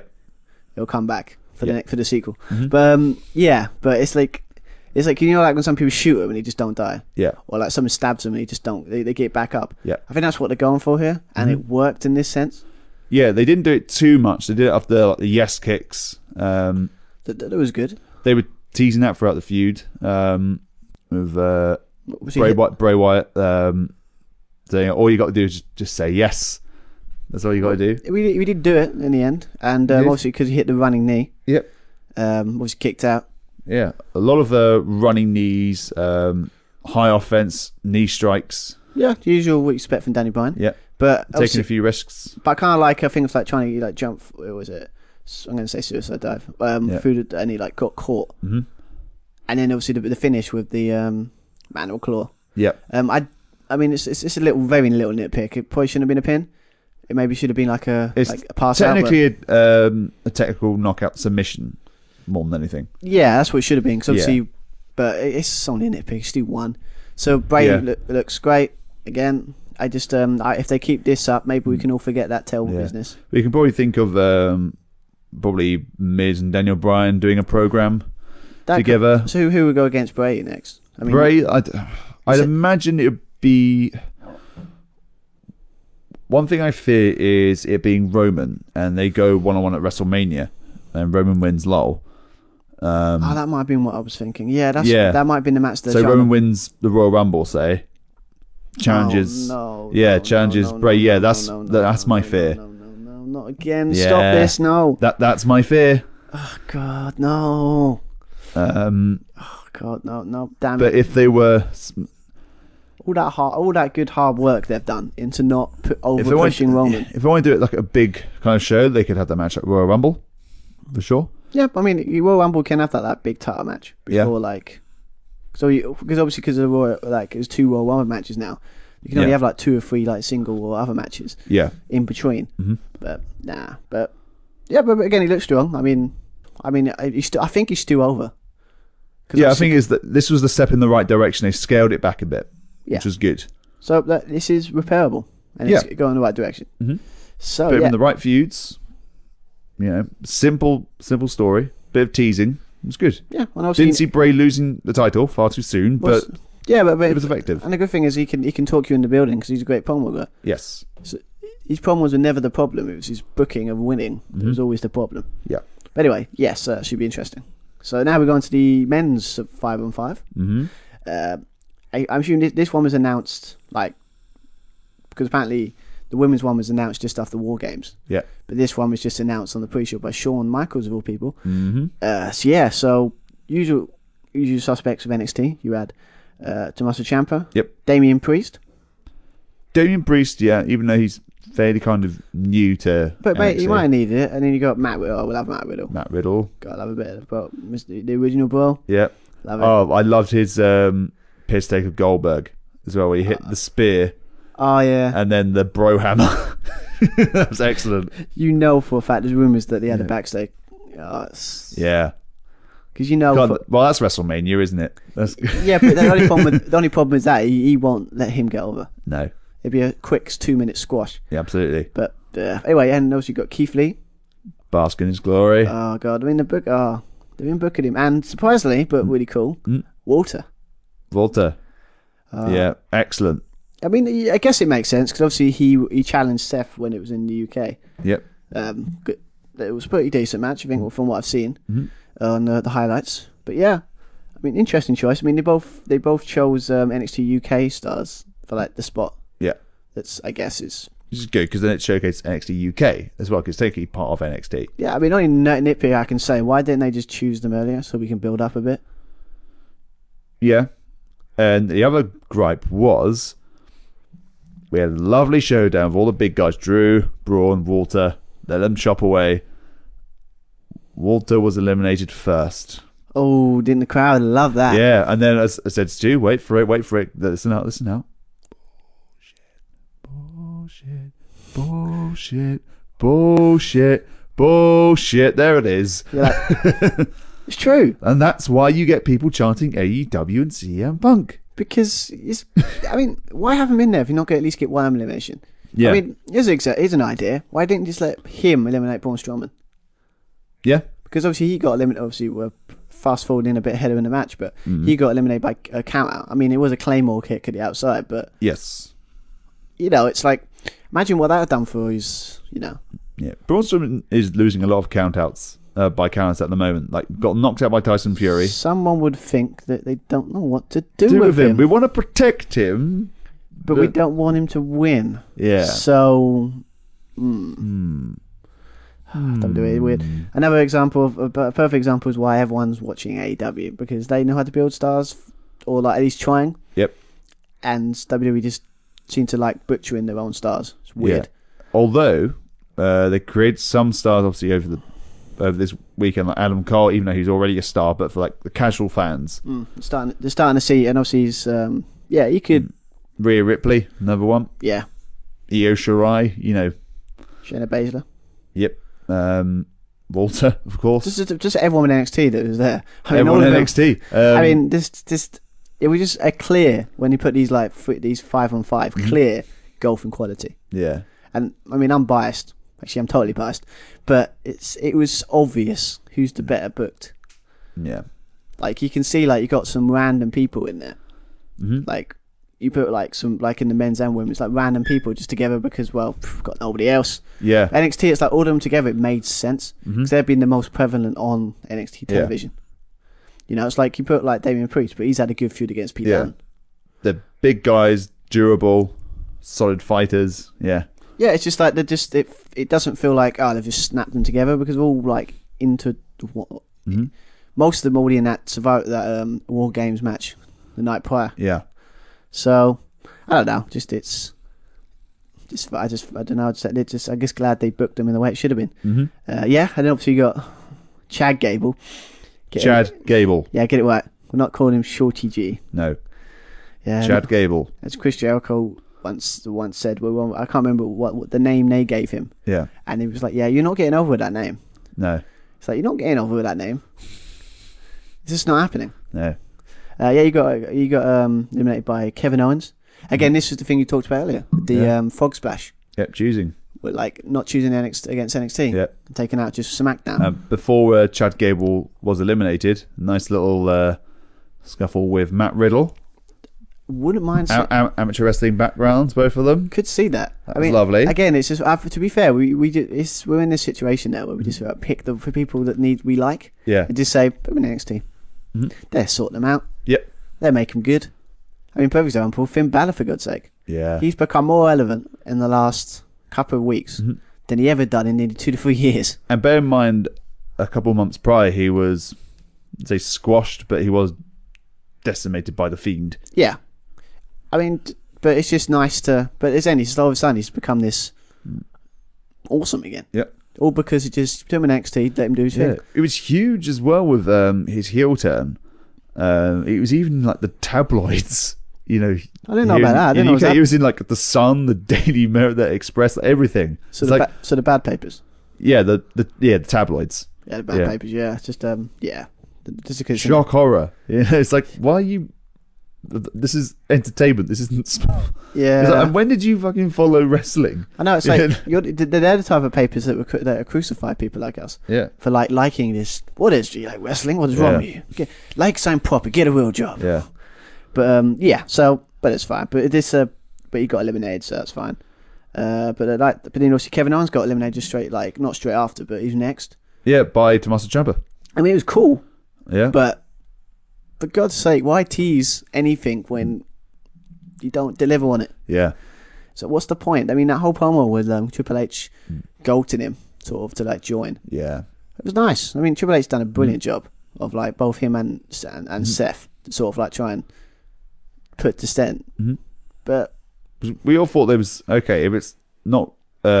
he'll come back for the sequel. But but it's like like when some people shoot him and he just don't die. Yeah. Or like someone stabs him and he just don't. They get back up. Yeah. I think that's what they're going for here, and it worked in this sense. Yeah, they didn't do it too much. They did it after the yes kicks. That was good. They were teasing that throughout the feud with Bray Wyatt. Saying all you got to do is just say yes. That's all you got to do. We did do it in the end, and obviously because he hit the running knee. Yep. Was kicked out. Yeah, a lot of running knees, high offense, knee strikes. Yeah, the usual we expect from Danny Bryan. Yeah. But taking a few risks. But I kind of like things like trying to jump. What was it? I'm going to say suicide dive. Food, and he got caught. And then obviously the finish with the manual claw. Yeah. I mean it's a very little nitpick. It probably shouldn't have been a pin. It maybe should have been like a pass technically out. A technical knockout submission more than anything. Yeah, that's what it should have been. Because obviously, but it's only a nitpick. It's still one. So Bray looks great again. I just if they keep this up, maybe we can all forget that terrible business. We can probably think of probably Miz and Daniel Bryan doing a program together. So who would go against Bray next? I mean, Bray, I'd imagine it would be. One thing I fear is it being Roman, and they go one-on-one at WrestleMania, and Roman wins lol. That might have been what I was thinking. Yeah, that might have been the match. So Roman wins the Royal Rumble, say. Challenges, challenges Bray. Yeah, that's my fear. No, not again. Yeah. Stop this. No, that's my fear. Oh God, no. Oh God, no. Damn it. But if they were all that good hard work they've done into not over pushing Roman. If they want to do it like a big kind of show, they could have that match at Royal Rumble, for sure. Yeah, I mean, Royal Rumble can have that big title match before So because obviously because of the Royal, like it's 2 Royal Rumble matches now, you can only have like 2 or 3 like single or other matches. Yeah. In between. But but again, he looks strong. I mean, I think he's still over. Yeah, I think is that this was the step in the right direction. They scaled it back a bit, which was good. So this is repairable and it's going in the right direction. So put him in the right feuds. You know, simple story. Bit of teasing. It was good. Yeah, didn't see Bray losing the title far too soon, but it was effective. And the good thing is he can talk you in the building because he's a great promo guy. Yes. So his promos were never the problem. It was his booking of winning. It was always the problem. Yeah. But anyway, yes, should be interesting. So now we're going to the men's 5-on-5. I'm assuming this one was announced because apparently the women's one was announced just after War Games. Yeah. But this one was just announced on the pre-show by Shawn Michaels of all people. So usual suspects of NXT. You had Tommaso Ciampa. Yep. Damian Priest. Even though he's fairly kind of new to But mate, NXT. you might have needed it. And then you got Matt Riddle. We'll have Matt Riddle. Gotta love a bit of the original bro. Yeah. Love it. Oh, I loved his piss take of Goldberg as well, where he hit the spear. Oh, yeah. And then the bro hammer. That was excellent. You know for a fact there's rumours that they had a backstage. Yeah. Because you know... well, that's WrestleMania, isn't it? Yeah, but the only problem is that he won't let him get over. No. It'd be a quick 2-minute squash. Yeah, absolutely. But anyway, and also you got Keith Lee. Bask in his glory. Oh, God. I mean, they've been booking him. And surprisingly, but really cool, Walter. Yeah, excellent. I mean, I guess it makes sense because obviously he challenged Seth when it was in the UK. Yep. It was a pretty decent match, I think, from what I've seen on the highlights. But yeah, I mean, interesting choice. I mean, they both chose NXT UK stars for like the spot. Yeah. That's, I guess, is... Which is good because then it showcases NXT UK as well because it's technically part of NXT. Yeah, I mean, only nitpick I can say, why didn't they just choose them earlier so we can build up a bit? Yeah. And the other gripe was we had a lovely showdown of all the big guys, Drew, Braun, Walter. Let them chop away. Walter was eliminated first. Oh, didn't the crowd love that? Yeah, and then as I said, Stu, wait for it. Listen out. Bullshit. There it is. It's true. And that's why you get people chanting AEW and CM Punk. Because, I mean, why have him in there if you're not going to at least get one elimination? Yeah. I mean, here's an idea. Why didn't you just let him eliminate Braun Strowman? Yeah. Because obviously he got eliminated. Obviously, we're fast forwarding a bit ahead of in the match, but he got eliminated by a count out. I mean, it was a Claymore kick at the outside, but... Yes. You know, it's like... Imagine what that had done for his, Yeah. Braun Strowman is losing a lot of countouts by countouts at the moment. Like, got knocked out by Tyson Fury. Someone would think that they don't know what to do with him. We want to protect him. But we don't want him to win. Yeah. So... WWE weird. Another example a perfect example is why everyone's watching AEW, because they know how to build stars, or like at least trying. Yep. And WWE just seem to like butchering their own stars. It's weird. Yeah. Although they create some stars obviously over this weekend, like Adam Cole, even though he's already a star, but for like the casual fans, they're starting to see, and obviously he's he could. Rhea Ripley, another one. Yeah. Io Shirai, Shayna Baszler. Yep. Walter, of course. Just everyone in NXT that was there. I mean, everyone in NXT. I mean, it was just a clear when you put these 5-on-5 clear golfing quality. Yeah. And I mean, I'm biased. Actually, I'm totally biased. But it was obvious who's the better booked. Yeah. Like you can see, you got some random people in there. Like you put some in the men's and women's, random people just together because we've got nobody else. Yeah. NXT, it's all of them together. It made sense because they've been the most prevalent on NXT television. Yeah. It's like you put Damian Priest, but he's had a good feud against Pete Dunne. They're big guys, durable, solid fighters. Yeah. Yeah, it's just it doesn't feel like they've just snapped them together because we're all into what. Most of them already in that War Games match the night prior. Yeah. So I don't know. I don't know. I guess glad they booked them in the way it should have been. And then obviously you got Chad Gable. Gable. Yeah, get it right. We're not calling him Shorty G. No. Yeah. Chad Gable. As Chris Jericho once said, I can't remember what the name they gave him. Yeah. And he was like, yeah, you're not getting over with that name. No. It's like, you're not getting over with that name. It's just not happening. No. You got eliminated by Kevin Owens. Again, this was the thing you talked about earlier. The frog splash. Yep, choosing. With, like, not choosing against NXT. Yep. And taking out just SmackDown. Before Chad Gable was eliminated, nice little scuffle with Matt Riddle. Wouldn't mind amateur wrestling backgrounds, both of them. Could see that. That was lovely. Again, it's just to be fair, we're in this situation now where we just pick for people that we like. Yeah. And just say put them in NXT. Mm-hmm. They're sorting them out. Yep. They make them good. I mean, perfect example, Finn Balor, for God's sake. Yeah. He's become more relevant in the last couple of weeks than he ever done in nearly 2 to 3 years. And bear in mind, a couple of months prior, he was, say, squashed, but he was decimated by the Fiend. Yeah. I mean, but it's just nice to... But it's only all of a sudden he's become this awesome again. Yep. All because he just put him in NXT, let him do his thing. It was huge as well with his heel turn. It was even like the tabloids, you know. I didn't know about that. I didn't know UK, it was in like the Sun, the Daily Mirror, the Express, everything. So the bad papers. Yeah, the tabloids. Yeah, the bad papers. Yeah, just Just shock horror. You know, it's like, why are you? This is entertainment. This isn't sport. Yeah. Like, and when did you fucking follow wrestling? I know. It's like they're the type of papers that crucify people like us. Yeah. For like liking this. What is? Do you like wrestling? What is wrong with you? Like something proper. Get a real job. Yeah. But So, but it's fine. But this. But he got eliminated, so that's fine. But then obviously Kevin Owens got eliminated just not straight after, but he's next. Yeah, by Tommaso Ciampa. I mean, it was cool. Yeah. But for God's sake, why tease anything when you don't deliver on it? Yeah. So what's the point? I mean, that whole promo with Triple H goating him sort of to join. Yeah. It was nice. I mean, Triple H's done a brilliant job of both him and Seth to sort of try and put to stent. Mm-hmm. But we all thought there was okay if it's not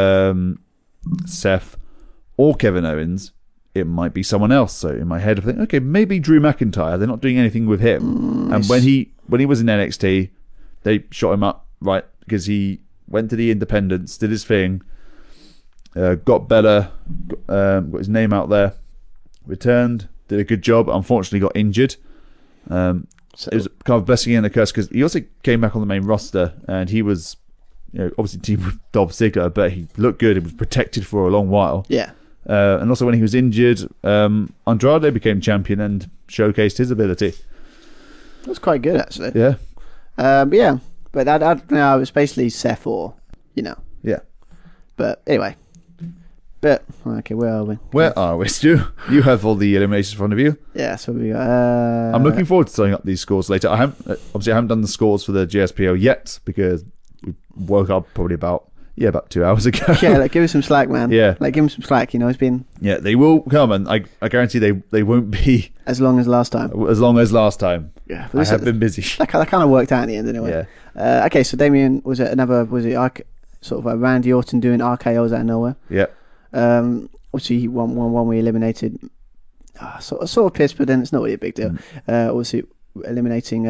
Seth or Kevin Owens, it might be someone else. So in my head, I think, okay, maybe Drew McIntyre. They're not doing anything with him. And when he was in NXT, they shot him up right because he went to the independents, did his thing, got better, got his name out there, returned, did a good job. Unfortunately, got injured. It was kind of a blessing and a curse because he also came back on the main roster and he was, obviously teamed with Dolph Ziggler, but he looked good. He was protected for a long while. Yeah. And also when he was injured, Andrade became champion and showcased his ability. That was quite good, actually. Yeah. But it was basically Seth or, Yeah. But anyway. But, okay, where are we? Where are we, Stu? You have all the eliminations in front of you. Yeah, so we got... I'm looking forward to setting up these scores later. I haven't done the scores for the GSPO yet because we woke up probably about 2 hours ago. Yeah, give us some slack, man. Yeah. Give him some slack, it's been... Yeah, they will come, and I guarantee they won't be... As long as last time. As long as last time. Yeah. I have been busy. That kind of worked out in the end, anyway. Yeah. Okay, so Damien, was it sort of Randy Orton doing RKOs out of nowhere? Yeah. Obviously, he won one we eliminated. Sort of pissed, but then it's not really a big deal. Obviously, eliminating...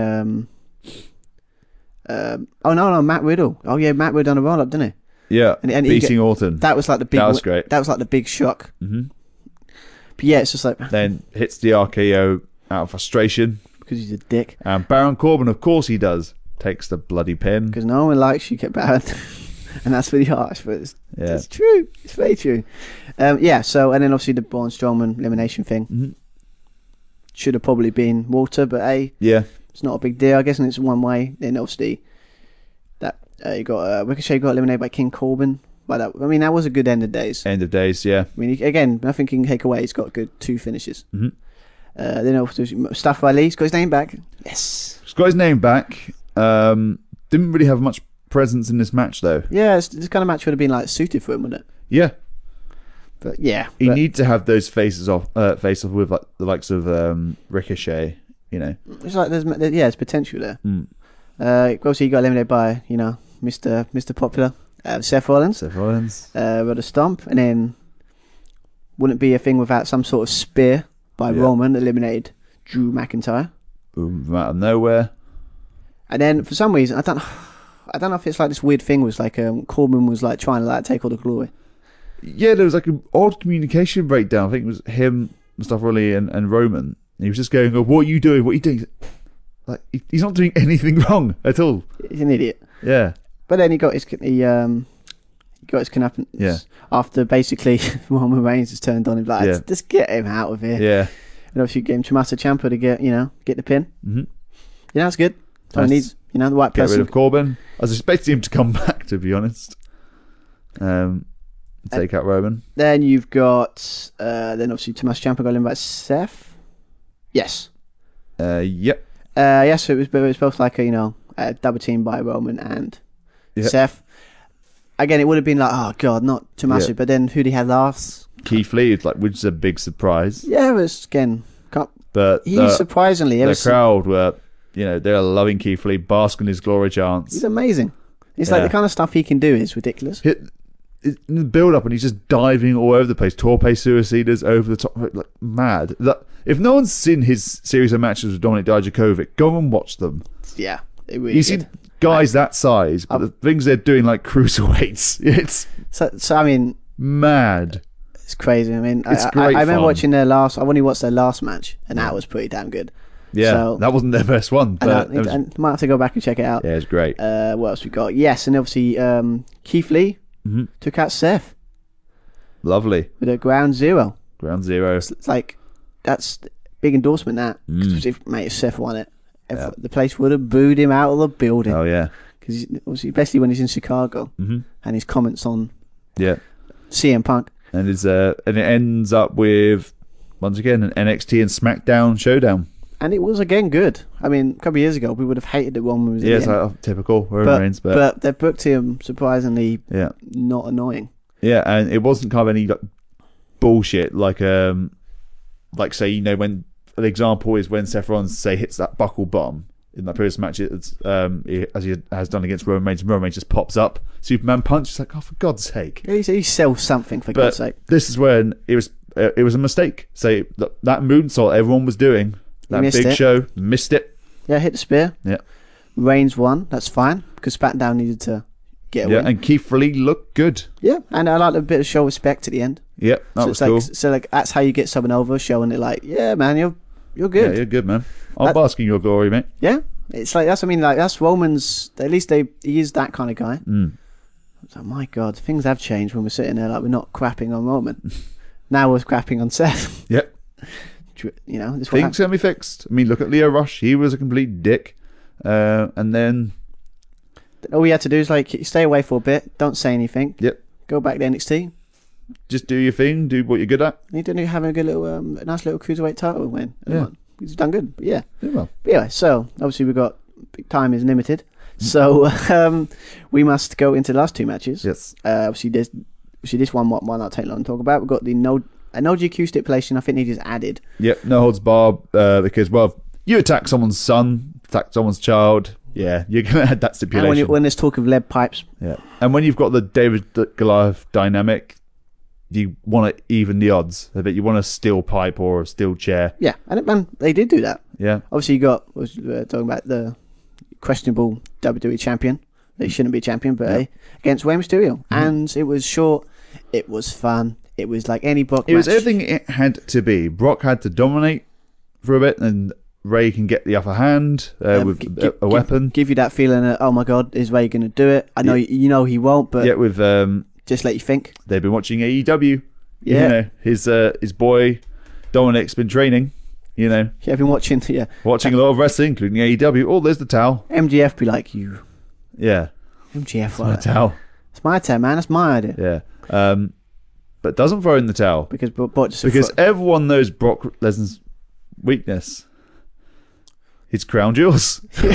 Matt Riddle. Oh, yeah, Matt Riddle done a roll-up, didn't he? Yeah, and beating Orton. That was the big... That was great. That was the big shock. Mm-hmm. But yeah, it's just Then hits the RKO out of frustration. Because he's a dick. And Baron Corbin, of course he does, takes the bloody pin. Because no one likes you, Baron. And that's really harsh, but it's true. It's very true. So, and then obviously the Braun Strowman elimination thing. Mm-hmm. Should have probably been Walter, but it's not a big deal, I guess, and it's one way. Then obviously that you got Ricochet got eliminated by King Corbin. That was a good end of days. End of days, yeah. I mean, again, nothing can take away. He's got good 2 finishes. Mm-hmm. Then obviously Mustafa Ali, he's got his name back. Yes, he's got his name back. Didn't really have much presence in this match though. Yeah, this kind of match would have been suited for him, wouldn't it? Yeah. But yeah, you need to have those face off with the likes of Ricochet. It's there's potential there. Obviously, he got eliminated by Mr. Popular, Seth Rollins. With a stomp, and then wouldn't be a thing without some sort of spear by Roman eliminated Drew McIntyre. From out of nowhere. And then for some reason, I don't know if it's like this weird thing was like Corbin was like trying to like take all the glory. Yeah, there was like an odd communication breakdown. I think it was him, Mustafa Ali, and Roman. He was just going, "Oh, what are you doing? What are you doing?" Like he's not doing anything wrong at all. He's an idiot. Yeah. But then he got his comeuppance after basically Roman Reigns has turned on him. Like, just get him out of here. Yeah. And obviously gave him Tommaso Ciampa to get the pin. Mm-hmm. Yeah, that's good. So he needs the right person. Get rid of Corbin. I was expecting him to come back, to be honest. Take out Roman. Then you've got then obviously Tommaso Ciampa got in by Seth. Yes. Yep. Yes, so it was both like a double team by Roman and Seth. Again, it would have been like, oh god, not Tommaso, but then who they had last? Keith Lee, which is a big surprise. Yeah, it was again, but he's surprisingly the crowd were, they're loving Keith Lee, basking his glory chants. He's amazing. It's like the kind of stuff he can do is ridiculous. In the build up, and he's just diving all over the place, torpe suicidas over the top, like mad. If no one's seen his series of matches with Dominik Dijakovic, go and watch them. Yeah, really you see guys that size, but the things they're doing like cruiserweights, it's so I mean, mad. It's crazy. I mean, it's great. I remember watching their last. I only watched their last match, and that was pretty damn good. Yeah, so, that wasn't their best one, but I might have to go back and check it out. Yeah, it's great. What else we got? Yes, and obviously Keith Lee took out Seth. Lovely. With a ground zero. Ground zero. It's like that's big endorsement. That if Seth won it, the place would have booed him out of the building. Oh yeah, because obviously, especially when he's in Chicago and his comments on CM Punk. And it ends up with once again an NXT and SmackDown showdown. And it was again good. I mean, a couple of years ago, we would have hated it when we was it's like typical Roman Reigns, but they booked him surprisingly not annoying. Yeah, and it wasn't kind of any bullshit like say when the example is when Seth Rollins hits that buckle bomb in that previous match, as he has done against Roman Reigns. Roman Reigns just pops up, Superman punch. It's like, oh, for God's sake! He sells something for God's sake. This is when it was a mistake. Say that moonsault everyone was doing. That big show missed it. Yeah, hit the spear. Yeah, Reigns won. That's fine because SmackDown needed to get a win. And Keith Lee looked good. Yeah, and I liked a bit of show respect at the end. Yeah, that was cool. So that's how you get someone over, showing it like, yeah, man, you're good. Yeah, you're good, man. I'm basking your glory, mate. Yeah, it's like that's. I mean, like that's Roman's. At least he is that kind of guy. So my God, things have changed when we're sitting there like we're not crapping on Roman. Now we're crapping on Seth. Yep. Things can be fixed. I mean, look at Leo Rush. He was a complete dick. And then all we had to do is stay away for a bit. Don't say anything. Yep. Go back to NXT. Just do your thing. Do what you're good at. He didn't have a good little, nice little cruiserweight title win. Yeah. He's done good. But yeah. Yeah, well. But anyway, so obviously we got time is limited, so we must go into the last two matches. Yes. Obviously this one might not take long to talk about. We've got the no GQ stipulation. I think they just added. Yep. No holds barred because you attack someone's son, attack someone's child. Yeah, you're gonna add that stipulation. And when there's talk of lead pipes. Yeah. And when you've got the David Goliath dynamic, you want to even the odds a bit. You want a steel pipe or a steel chair. Yeah, and they did do that. Yeah. Obviously, you got talking about the questionable WWE champion. They shouldn't be champion, but against Rey Mysterio, and it was short. It was fun. It was like any Brock match. It was everything it had to be. Brock had to dominate for a bit, and Ray can get the upper hand with a weapon. Give you that feeling that, oh my God, is Ray going to do it? I know you know he won't, but with just let you think. They've been watching AEW. Yeah, his boy Dominic's been training. Yeah, I've been watching. Yeah, watching a lot of wrestling, including AEW. Oh, there's the towel. MGF be like you. Yeah, MGF. It's my towel. It's my towel, man. That's my idea. Yeah. But doesn't throw in the towel because everyone knows Brock Lesnar's weakness. His crown jewels.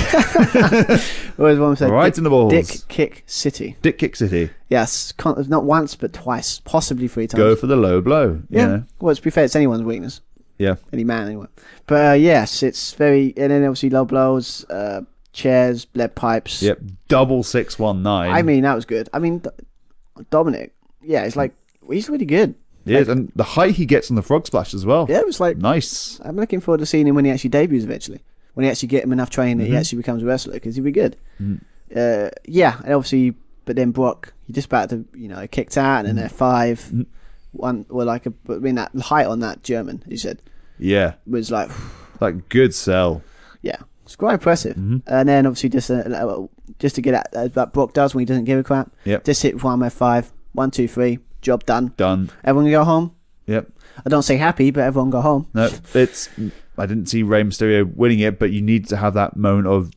Right in the balls. Dick Kick City. Dick Kick City. Yes, not once but twice, possibly 3 times. Go for the low blow. Yeah. Well, to be fair, it's anyone's weakness. Yeah. Any man, anyway. But yes, it's very. And then obviously low blows, chairs, lead pipes. Yep. Double 619. I mean, that was good. I mean, Dominic. Yeah, it's like he's really good. Yeah, and the height he gets on the frog splash as well. Yeah, it was like nice. I'm looking forward to seeing him when he actually debuts eventually. when he actually get him enough training that he actually becomes a wrestler, because he'd be good. Yeah, and obviously, but then Brock, he just about to, kicked out, and then F5, one, well, that height on that German, he said, was like good sell. Yeah, it's quite impressive. And then obviously just to get at that Brock does when he doesn't give a crap. Just hit one F5, 1, 2, 3, job done. Everyone can go home. I don't say happy, but everyone go home. No, I didn't see Rey Mysterio winning it, but you need to have that moment of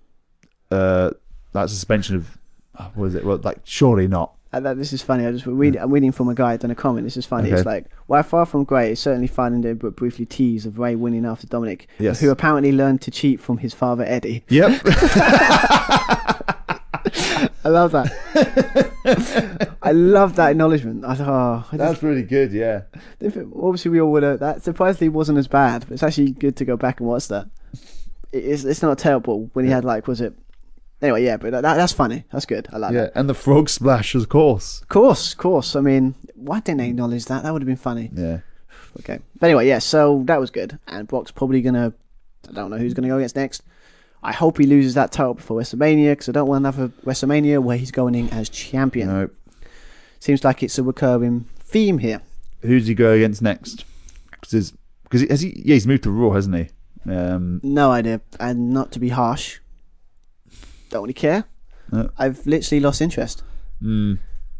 that suspension of what is it? Well, surely not. This is funny. I'm reading from a guy done a comment. This is funny. Okay. It's like, while far from great, it's certainly finding the but briefly tease of Ray winning after Dominic, who apparently learned to cheat from his father Eddie. Yep. I love that. I love that acknowledgement. That's really good. Yeah. Obviously, we all would have. That surprisingly wasn't as bad, but it's actually good to go back and watch that. It's not terrible when he had was it? Anyway, yeah, but that's funny. That's good. I like that. Yeah, and the frog splash, of course. Of course. I mean, why didn't they acknowledge that? That would have been funny. Yeah. Okay. But anyway, yeah, so that was good. And Brock's probably going to... I don't know who's going to go against next. I hope he loses that title before WrestleMania, because I don't want another WrestleMania where he's going in as champion. No. Seems like it's a recurring theme here. Who's he go against next? Because he's moved to Raw, hasn't he? No idea. And not to be harsh... Don't really care. No. I've literally lost interest. I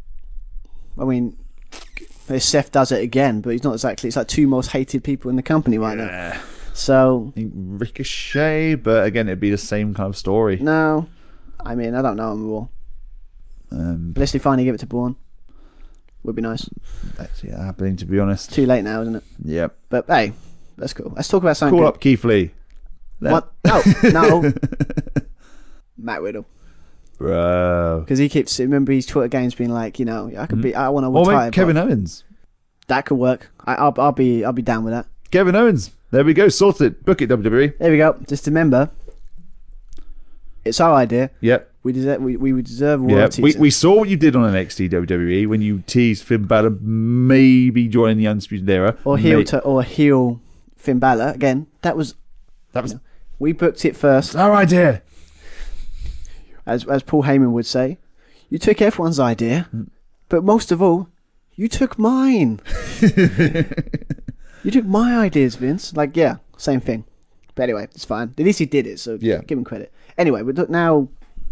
mean, Seth does it again, but he's not exactly. It's like two most hated people in the company right now. So Ricochet, but again, it'd be the same kind of story. No, I mean, I don't know him all. Unless they finally give it to Braun, would be nice. That's happening, to be honest. Too late now, isn't it? Yep. But hey, that's cool. Let's talk about something. Call up Keith Lee. What? No. Matt Riddle, bro, because he keeps. Remember his Twitter games being like, I could be. I want to retire. Or Kevin Owens. That could work. I'll be down with that. Kevin Owens. There we go. Sorted it. Book it, WWE. There we go. Just remember, it's our idea. Yep. We deserve royalties. Yeah. We saw what you did on NXT WWE when you teased Finn Balor maybe joining the Undisputed Era, or heel Finn Balor again. That was. We booked it first. Our idea. As Paul Heyman would say, you took everyone's idea, but most of all, you took mine. You took my ideas, Vince. Same thing. But anyway, it's fine. At least he did it, so give him credit. Anyway, we're now.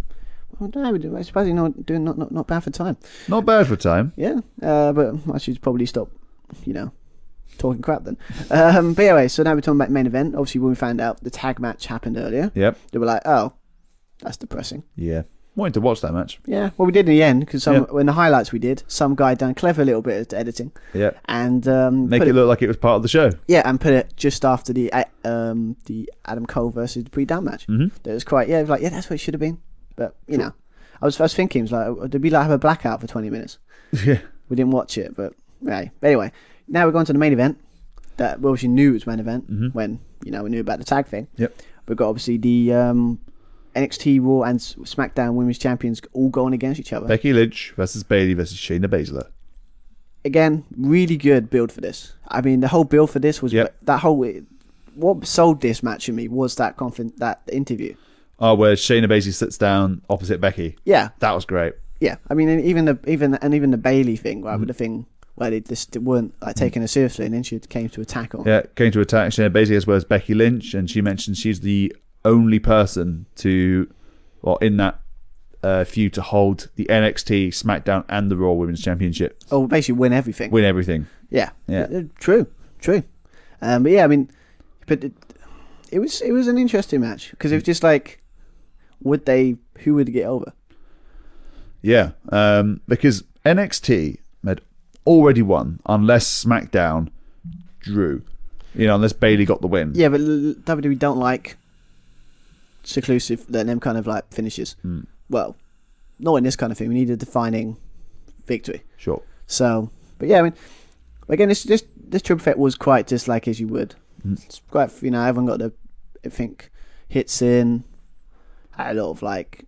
I suppose not doing not bad for time. Not bad for time. Yeah, but I should probably stop. Talking crap then. But anyway, so now we're talking about main event. Obviously, when we found out the tag match happened earlier, they were like, "Oh, that's depressing." Yeah. Wanted to watch that match. Yeah. Well, we did in the end, because when the highlights we did, some guy done a clever little bit of editing. Yeah. And make it look like it was part of the show. Yeah, and put it just after the Adam Cole versus the Pre-Down match. That was quite. Yeah, it was like, that's what it should have been. But I was thinking, it was like, did we have a blackout for 20 minutes? Yeah. We didn't watch it, but anyway, now we're going to the main event. That we obviously knew it was main event when we knew about the tag thing. Yep. We've got obviously the NXT Raw and SmackDown Women's Champions all going against each other. Becky Lynch versus Bayley versus Shayna Baszler. Again, really good build for this. I mean, the whole build for this was what sold this match to me was that interview. Oh, where Shayna Baszler sits down opposite Becky. Yeah, that was great. Yeah, I mean, and even the Bayley thing, right? With the thing where they just weren't taking her seriously, and then she came to attack her. Yeah, came to attack Shayna Baszler as well as Becky Lynch, and she mentioned she's the only person in that feud to hold the NXT, SmackDown, and the Raw Women's Championship. Oh, basically win everything. Yeah. True. But yeah, I mean, it was an interesting match because it was just like, who would get over? Yeah, because NXT had already won unless SmackDown drew, unless Bayley got the win. Yeah, but WWE don't like seclusive, them kind of like finishes. Well, not in this kind of thing. We need a defining victory. Sure. So, but yeah, I mean, again, this triple threat was quite just like as you would. It's quite, everyone got I think hits in. Had a lot of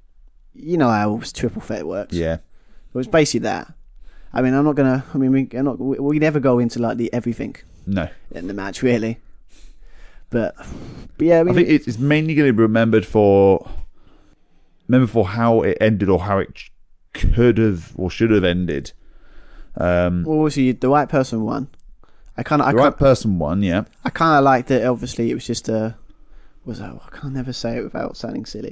how triple threat works. Yeah. It was basically that. I mean, we never go into like the everything. No. In the match really. But yeah, I think it's mainly going to be remembered for how it ended or how it could have or should have ended. Well, obviously, the right person won. Right person won, yeah. I kind of liked it. Obviously, it was just I can't never say it without sounding silly.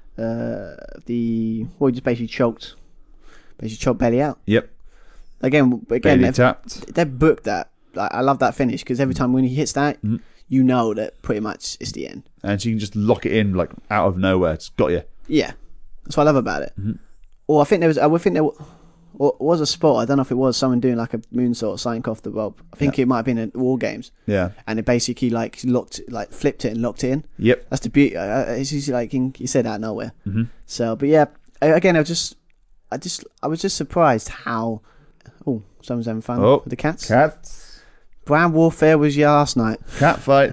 He just basically choked Bailey out. Yep. Again, Bailey tapped. They booked that. Like, I love that finish because every time when he hits that, you know that pretty much it's the end. And she can just lock it in like out of nowhere. It's got you. Yeah, that's what I love about it. Or I think there was a spot. I don't know if it was someone doing like a moonsault or something off the rope. I think it might have been in War Games. Yeah, and it basically flipped it and locked it in. Yep, that's the beauty. It's just like he said out of nowhere. So, but yeah, again, I was just surprised how. Oh, someone's having fun with the cats. Cats. Brand Warfare was last night. Cat fight.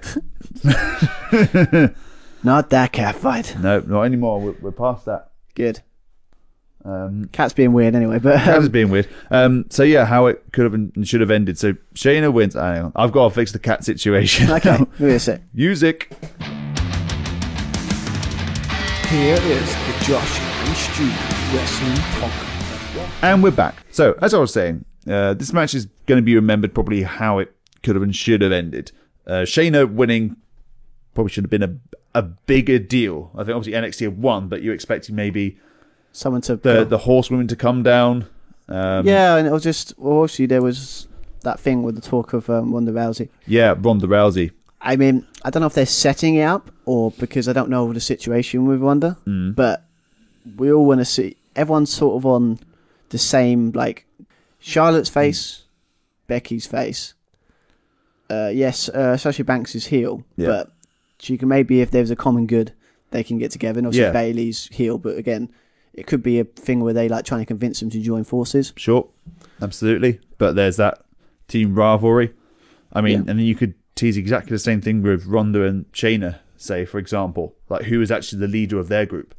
Not that cat fight. No, not anymore. We're past that. Good. Cat's being weird anyway, but Cat is being weird. So yeah, how it could have and should have ended. So Shayna wins. Hang on, I've got to fix the cat situation. Okay, give me a sec. Music. Here is the Josh and Stu Wrestling Talk. And we're back. So, as I was saying, this match is going to be remembered probably how it could have and should have ended. Shayna winning probably should have been a bigger deal. I think obviously NXT have won, but you're expecting maybe someone to the horsewomen to come down. Yeah, and it was just obviously there was that thing with the talk of Ronda Rousey. Yeah, Ronda Rousey. I mean, I don't know if they're setting it up or because I don't know the situation with Ronda, but we all want to see everyone's sort of on the same, like Charlotte's face, Becky's face. Yes, Sasha Banks is heel, but she can maybe, if there's a common good, they can get together. And obviously Bailey's heel, but again, it could be a thing where they like trying to convince them to join forces. Sure, absolutely. But there's that team rivalry. I mean, and then you could tease exactly the same thing with Ronda and Shayna, say, for example, like who is actually the leader of their group.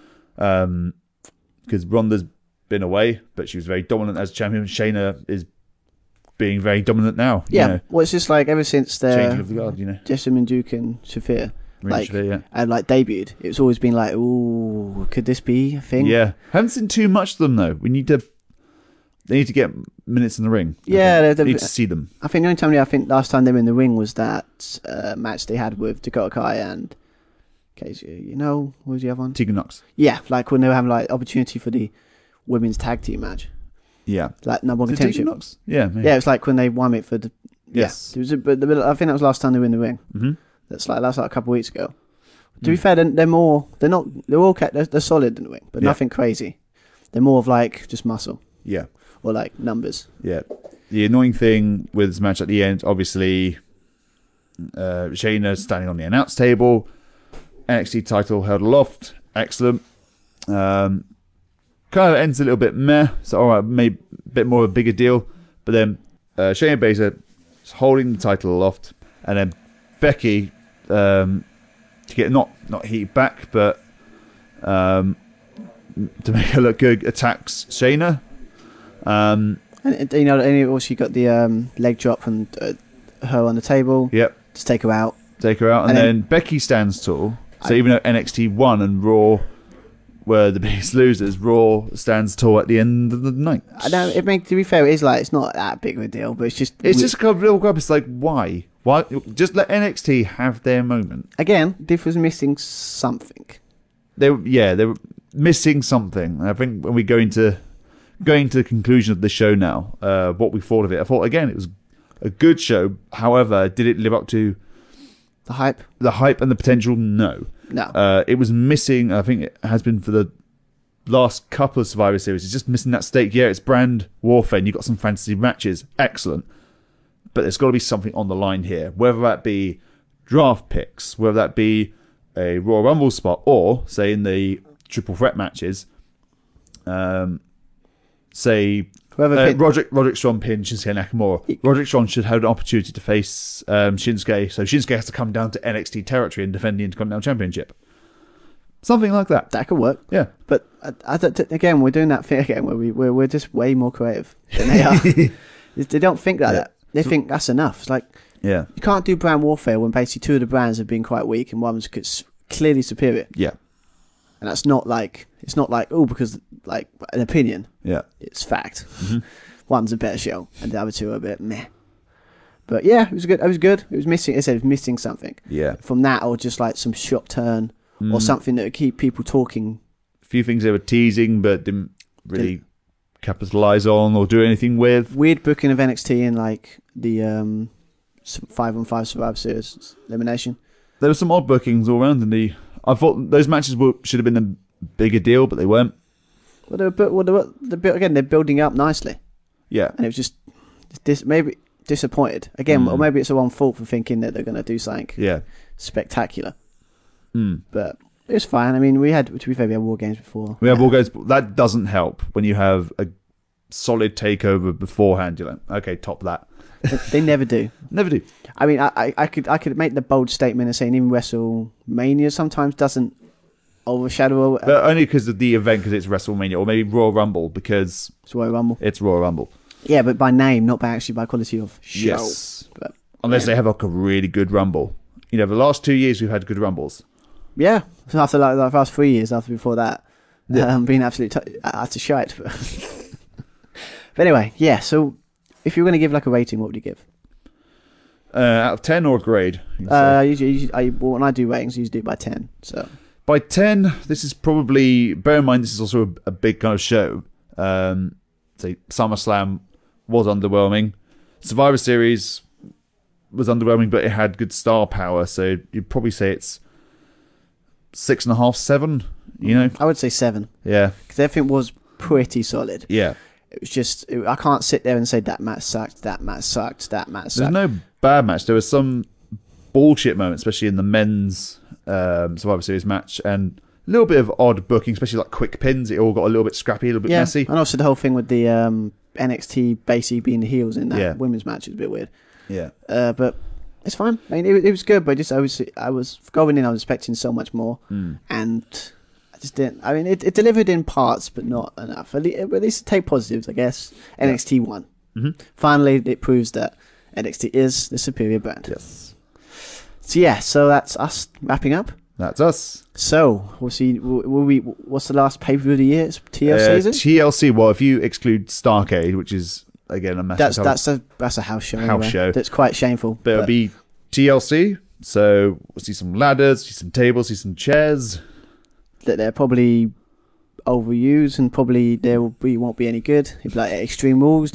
Because Ronda's been away, but she was very dominant as champion. Shayna is being very dominant now. Yeah, you know. Well, it's just like ever since the changing of the guard, you know, Jessamine Duke and Shafir, Shafir, and like debuted. It's always been like, ooh, could this be a thing? Yeah, haven't seen too much of them though. They need to get minutes in the ring. Yeah, they need to see them. I think the only time last time they were in the ring was that match they had with Dakota Kai and Casey. You know, what was the other one? Tegan Nox. Yeah, like when they were having like opportunity for the women's tag team match. Yeah, like number one contention. Tegan Nox? Yeah, maybe. Yeah, it's like when they won it for the. Yes, yeah, I think that was last time they were in the ring. Mm-hmm. That's like a couple of weeks ago. To be fair, they're all they're solid in the ring, but nothing crazy. They're more of like just muscle. Yeah. Or like numbers. Yeah. The annoying thing with this match at the end, obviously, Shayna standing on the announce table, NXT title held aloft, excellent. Kind of ends a little bit meh, so alright, maybe a bit more of a bigger deal. But then Shayna Baszler is holding the title aloft, and then Becky, to get not heat back, but to make her look good, attacks Shayna. And you know, and also you got the leg drop from her on the table. Yep. To take her out. And then Becky stands tall. So even though NXT won and Raw were the biggest losers, Raw stands tall at the end of the night. To be fair, it is like it's not that big of a deal, but it's just a kind of little grab. It's like why? Just let NXT have their moment. Again, Diff was missing something. They were missing something. I think when we going to the conclusion of the show now, what we thought of it. I thought, again, it was a good show. However, did it live up to the hype? The hype and the potential? No. It was missing, I think it has been for the last couple of Survivor Series. It's just missing that stake. Yeah, it's brand warfare and you've got some fantasy matches. Excellent. But there's got to be something on the line here. Whether that be draft picks, whether that be a Royal Rumble spot, or, say, in the triple threat matches, say Roderick Strong pin Shinsuke Nakamura. Roderick Strong should have an opportunity to face Shinsuke, so Shinsuke has to come down to NXT territory and defend the Intercontinental Championship. Something like that. That could work. Yeah. But again, we're doing that thing again where we're just way more creative than they are. They don't think like that. They think that's enough. It's like Yeah. You can't do brand warfare when basically two of the brands have been quite weak and one's clearly superior. Yeah. And that's not like, it's not like, because like an opinion. Yeah. It's fact. Mm-hmm. One's a better show and the other two are a bit meh. But yeah, it was good. It was good. It was missing, it was missing something. Yeah. From that, or just like some shock turn or something that would keep people talking. A few things they were teasing but didn't really capitalize on or do anything with. Weird booking of NXT in like the 5-on-5 Survivor Series elimination. There were some odd bookings all around, and I thought those matches should have been a bigger deal, but they weren't. Well, they're building up nicely. Yeah. And it was just maybe disappointed again, or maybe it's our own fault for thinking that they're going to do something spectacular. But it was fine. I mean, to be fair, we had War Games before. We have War Games. That doesn't help when you have a solid takeover beforehand. You're like, okay, top that. They never do. Never do. I mean, I could make the bold statement of saying even WrestleMania sometimes doesn't overshadow. But only because of the event, because it's WrestleMania, or maybe Royal Rumble, because it's Royal Rumble. It's Royal Rumble. Yeah, but by name, not by quality of show. Yes. But, unless they have like a really good Rumble. You know, the last 2 years we've had good Rumbles. Yeah. So after like the last 3 years, before that, being absolutely utter shite. But anyway, yeah. So if you were going to give like a rating, what would you give? Out of 10 or a grade? Usually, when I do ratings, I usually do it by 10. So by 10, this is probably. Bear in mind, this is also a big kind of show. Say SummerSlam was underwhelming. Survivor Series was underwhelming, but it had good star power. So you'd probably say it's 6.5, 7. You know, I would say 7. Yeah, because everything was pretty solid. Yeah, it was just I can't sit there and say that match sucked, that match sucked, that match sucked. There's no bad match. There was some bullshit moments, especially in the men's Survivor Series match, and a little bit of odd booking, especially like quick pins. It all got a little bit scrappy, a little bit messy. And also the whole thing with the NXT basically being the heels in that women's match is a bit weird. Yeah. But it's fine. I mean, it was good, but just I was going in, I was expecting so much more, and I just didn't. I mean, it delivered in parts, but not enough. At least take positives, I guess. NXT won. Mm-hmm. Finally, it proves that NXT is the superior brand. Yes. So that's us wrapping up. That's us. So we'll see. What's the last pay-per-view of the year? It's TLC, is it? TLC. Well, if you exclude Starrcade, which is again a massive. That's a house show. House show. That's quite shameful. But it'll be TLC. So we'll see some ladders, see some tables, see some chairs. That they're probably overused and probably won't be any good. It'll be like Extreme Rules.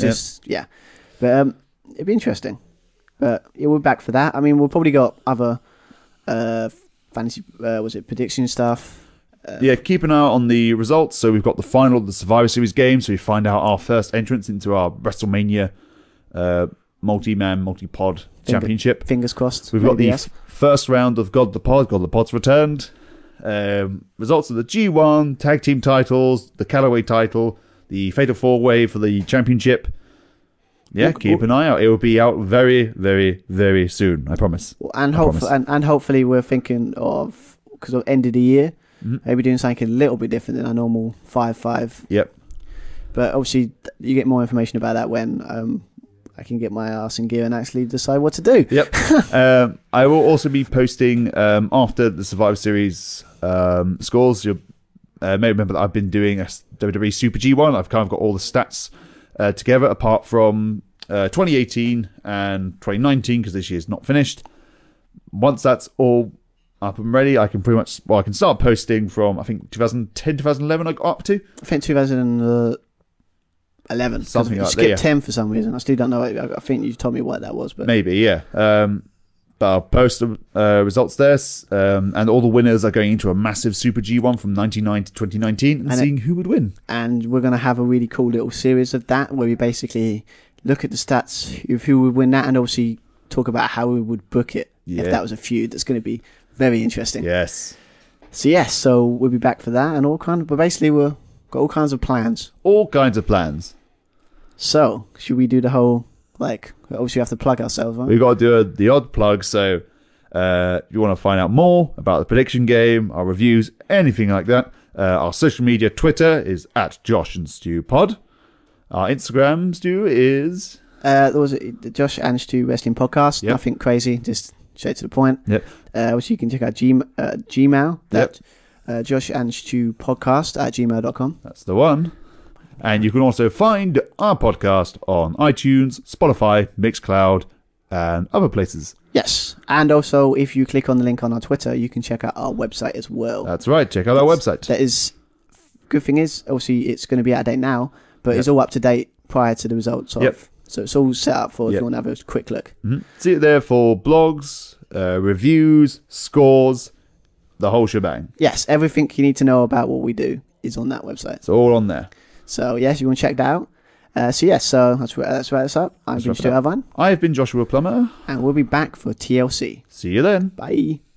But it'd be interesting. But we're back for that. I mean, we'll probably got other fantasy prediction stuff. Keep an eye on the results. So we've got the final of the Survivor Series game, so we find out our first entrance into our WrestleMania multi-man, multi-pod championship. Fingers crossed. We've got the first round of God the Pod's returned. Results of the G1 tag team titles, the Callaway title, the Fatal 4-Way for the championship. Keep an eye out. It will be out very, very, very soon. I promise. And hopefully we're thinking of, because of end of the year, maybe doing something a little bit different than our normal 5-5. Yep. But obviously you get more information about that when I can get my ass in gear and actually decide what to do. Yep. I will also be posting after the Survivor Series scores. You may remember that I've been doing a WWE Super G1. I've kind of got all the stats together, apart from 2018 and 2019, because this year's not finished. Once that's all up and ready, I can I can start posting from, I think, 2010, 2011 I got up to. I think 2011. Something like that. Skipped 10 for some reason. I still don't know. I think you told me what that was. But maybe, yeah. But I'll post the results there, and all the winners are going into a massive Super G1 from 1999 to 2019 and seeing who would win. And we're going to have a really cool little series of that where we basically look at the stats of who would win that and obviously talk about how we would book it if that was a feud. That's going to be very interesting. Yes. So we'll be back for that and but basically we've got all kinds of plans. All kinds of plans. So, should we do the whole, obviously we have to plug ourselves, right? We've got to do the odd plug, so if you want to find out more about the prediction game, our reviews, anything like that, our social media, Twitter is @JoshandStewPod. Our Instagram, Stu, is... There was the Josh and Stu Wrestling Podcast. Nothing crazy, just straight to the point. Yep. Also, you can check out Gmail. Josh and Stu Podcast at gmail.com. That's the one. And you can also find our podcast on iTunes, Spotify, Mixcloud, and other places. Yes. And also, if you click on the link on our Twitter, you can check out our website as well. That's right. Check out our website. That is, good thing is, obviously, it's going to be out of date now, but it's all up to date prior to the results of. So it's all set up for if you want to have a quick look. Mm-hmm. See it there for blogs, reviews, scores, the whole shebang. Yes. Everything you need to know about what we do is on that website. It's all on there. So, yes, you want to check that out. So let's wrap this up. I've been Stuart Irvine. I've been Joshua Plummer. And we'll be back for TLC. See you then. Bye.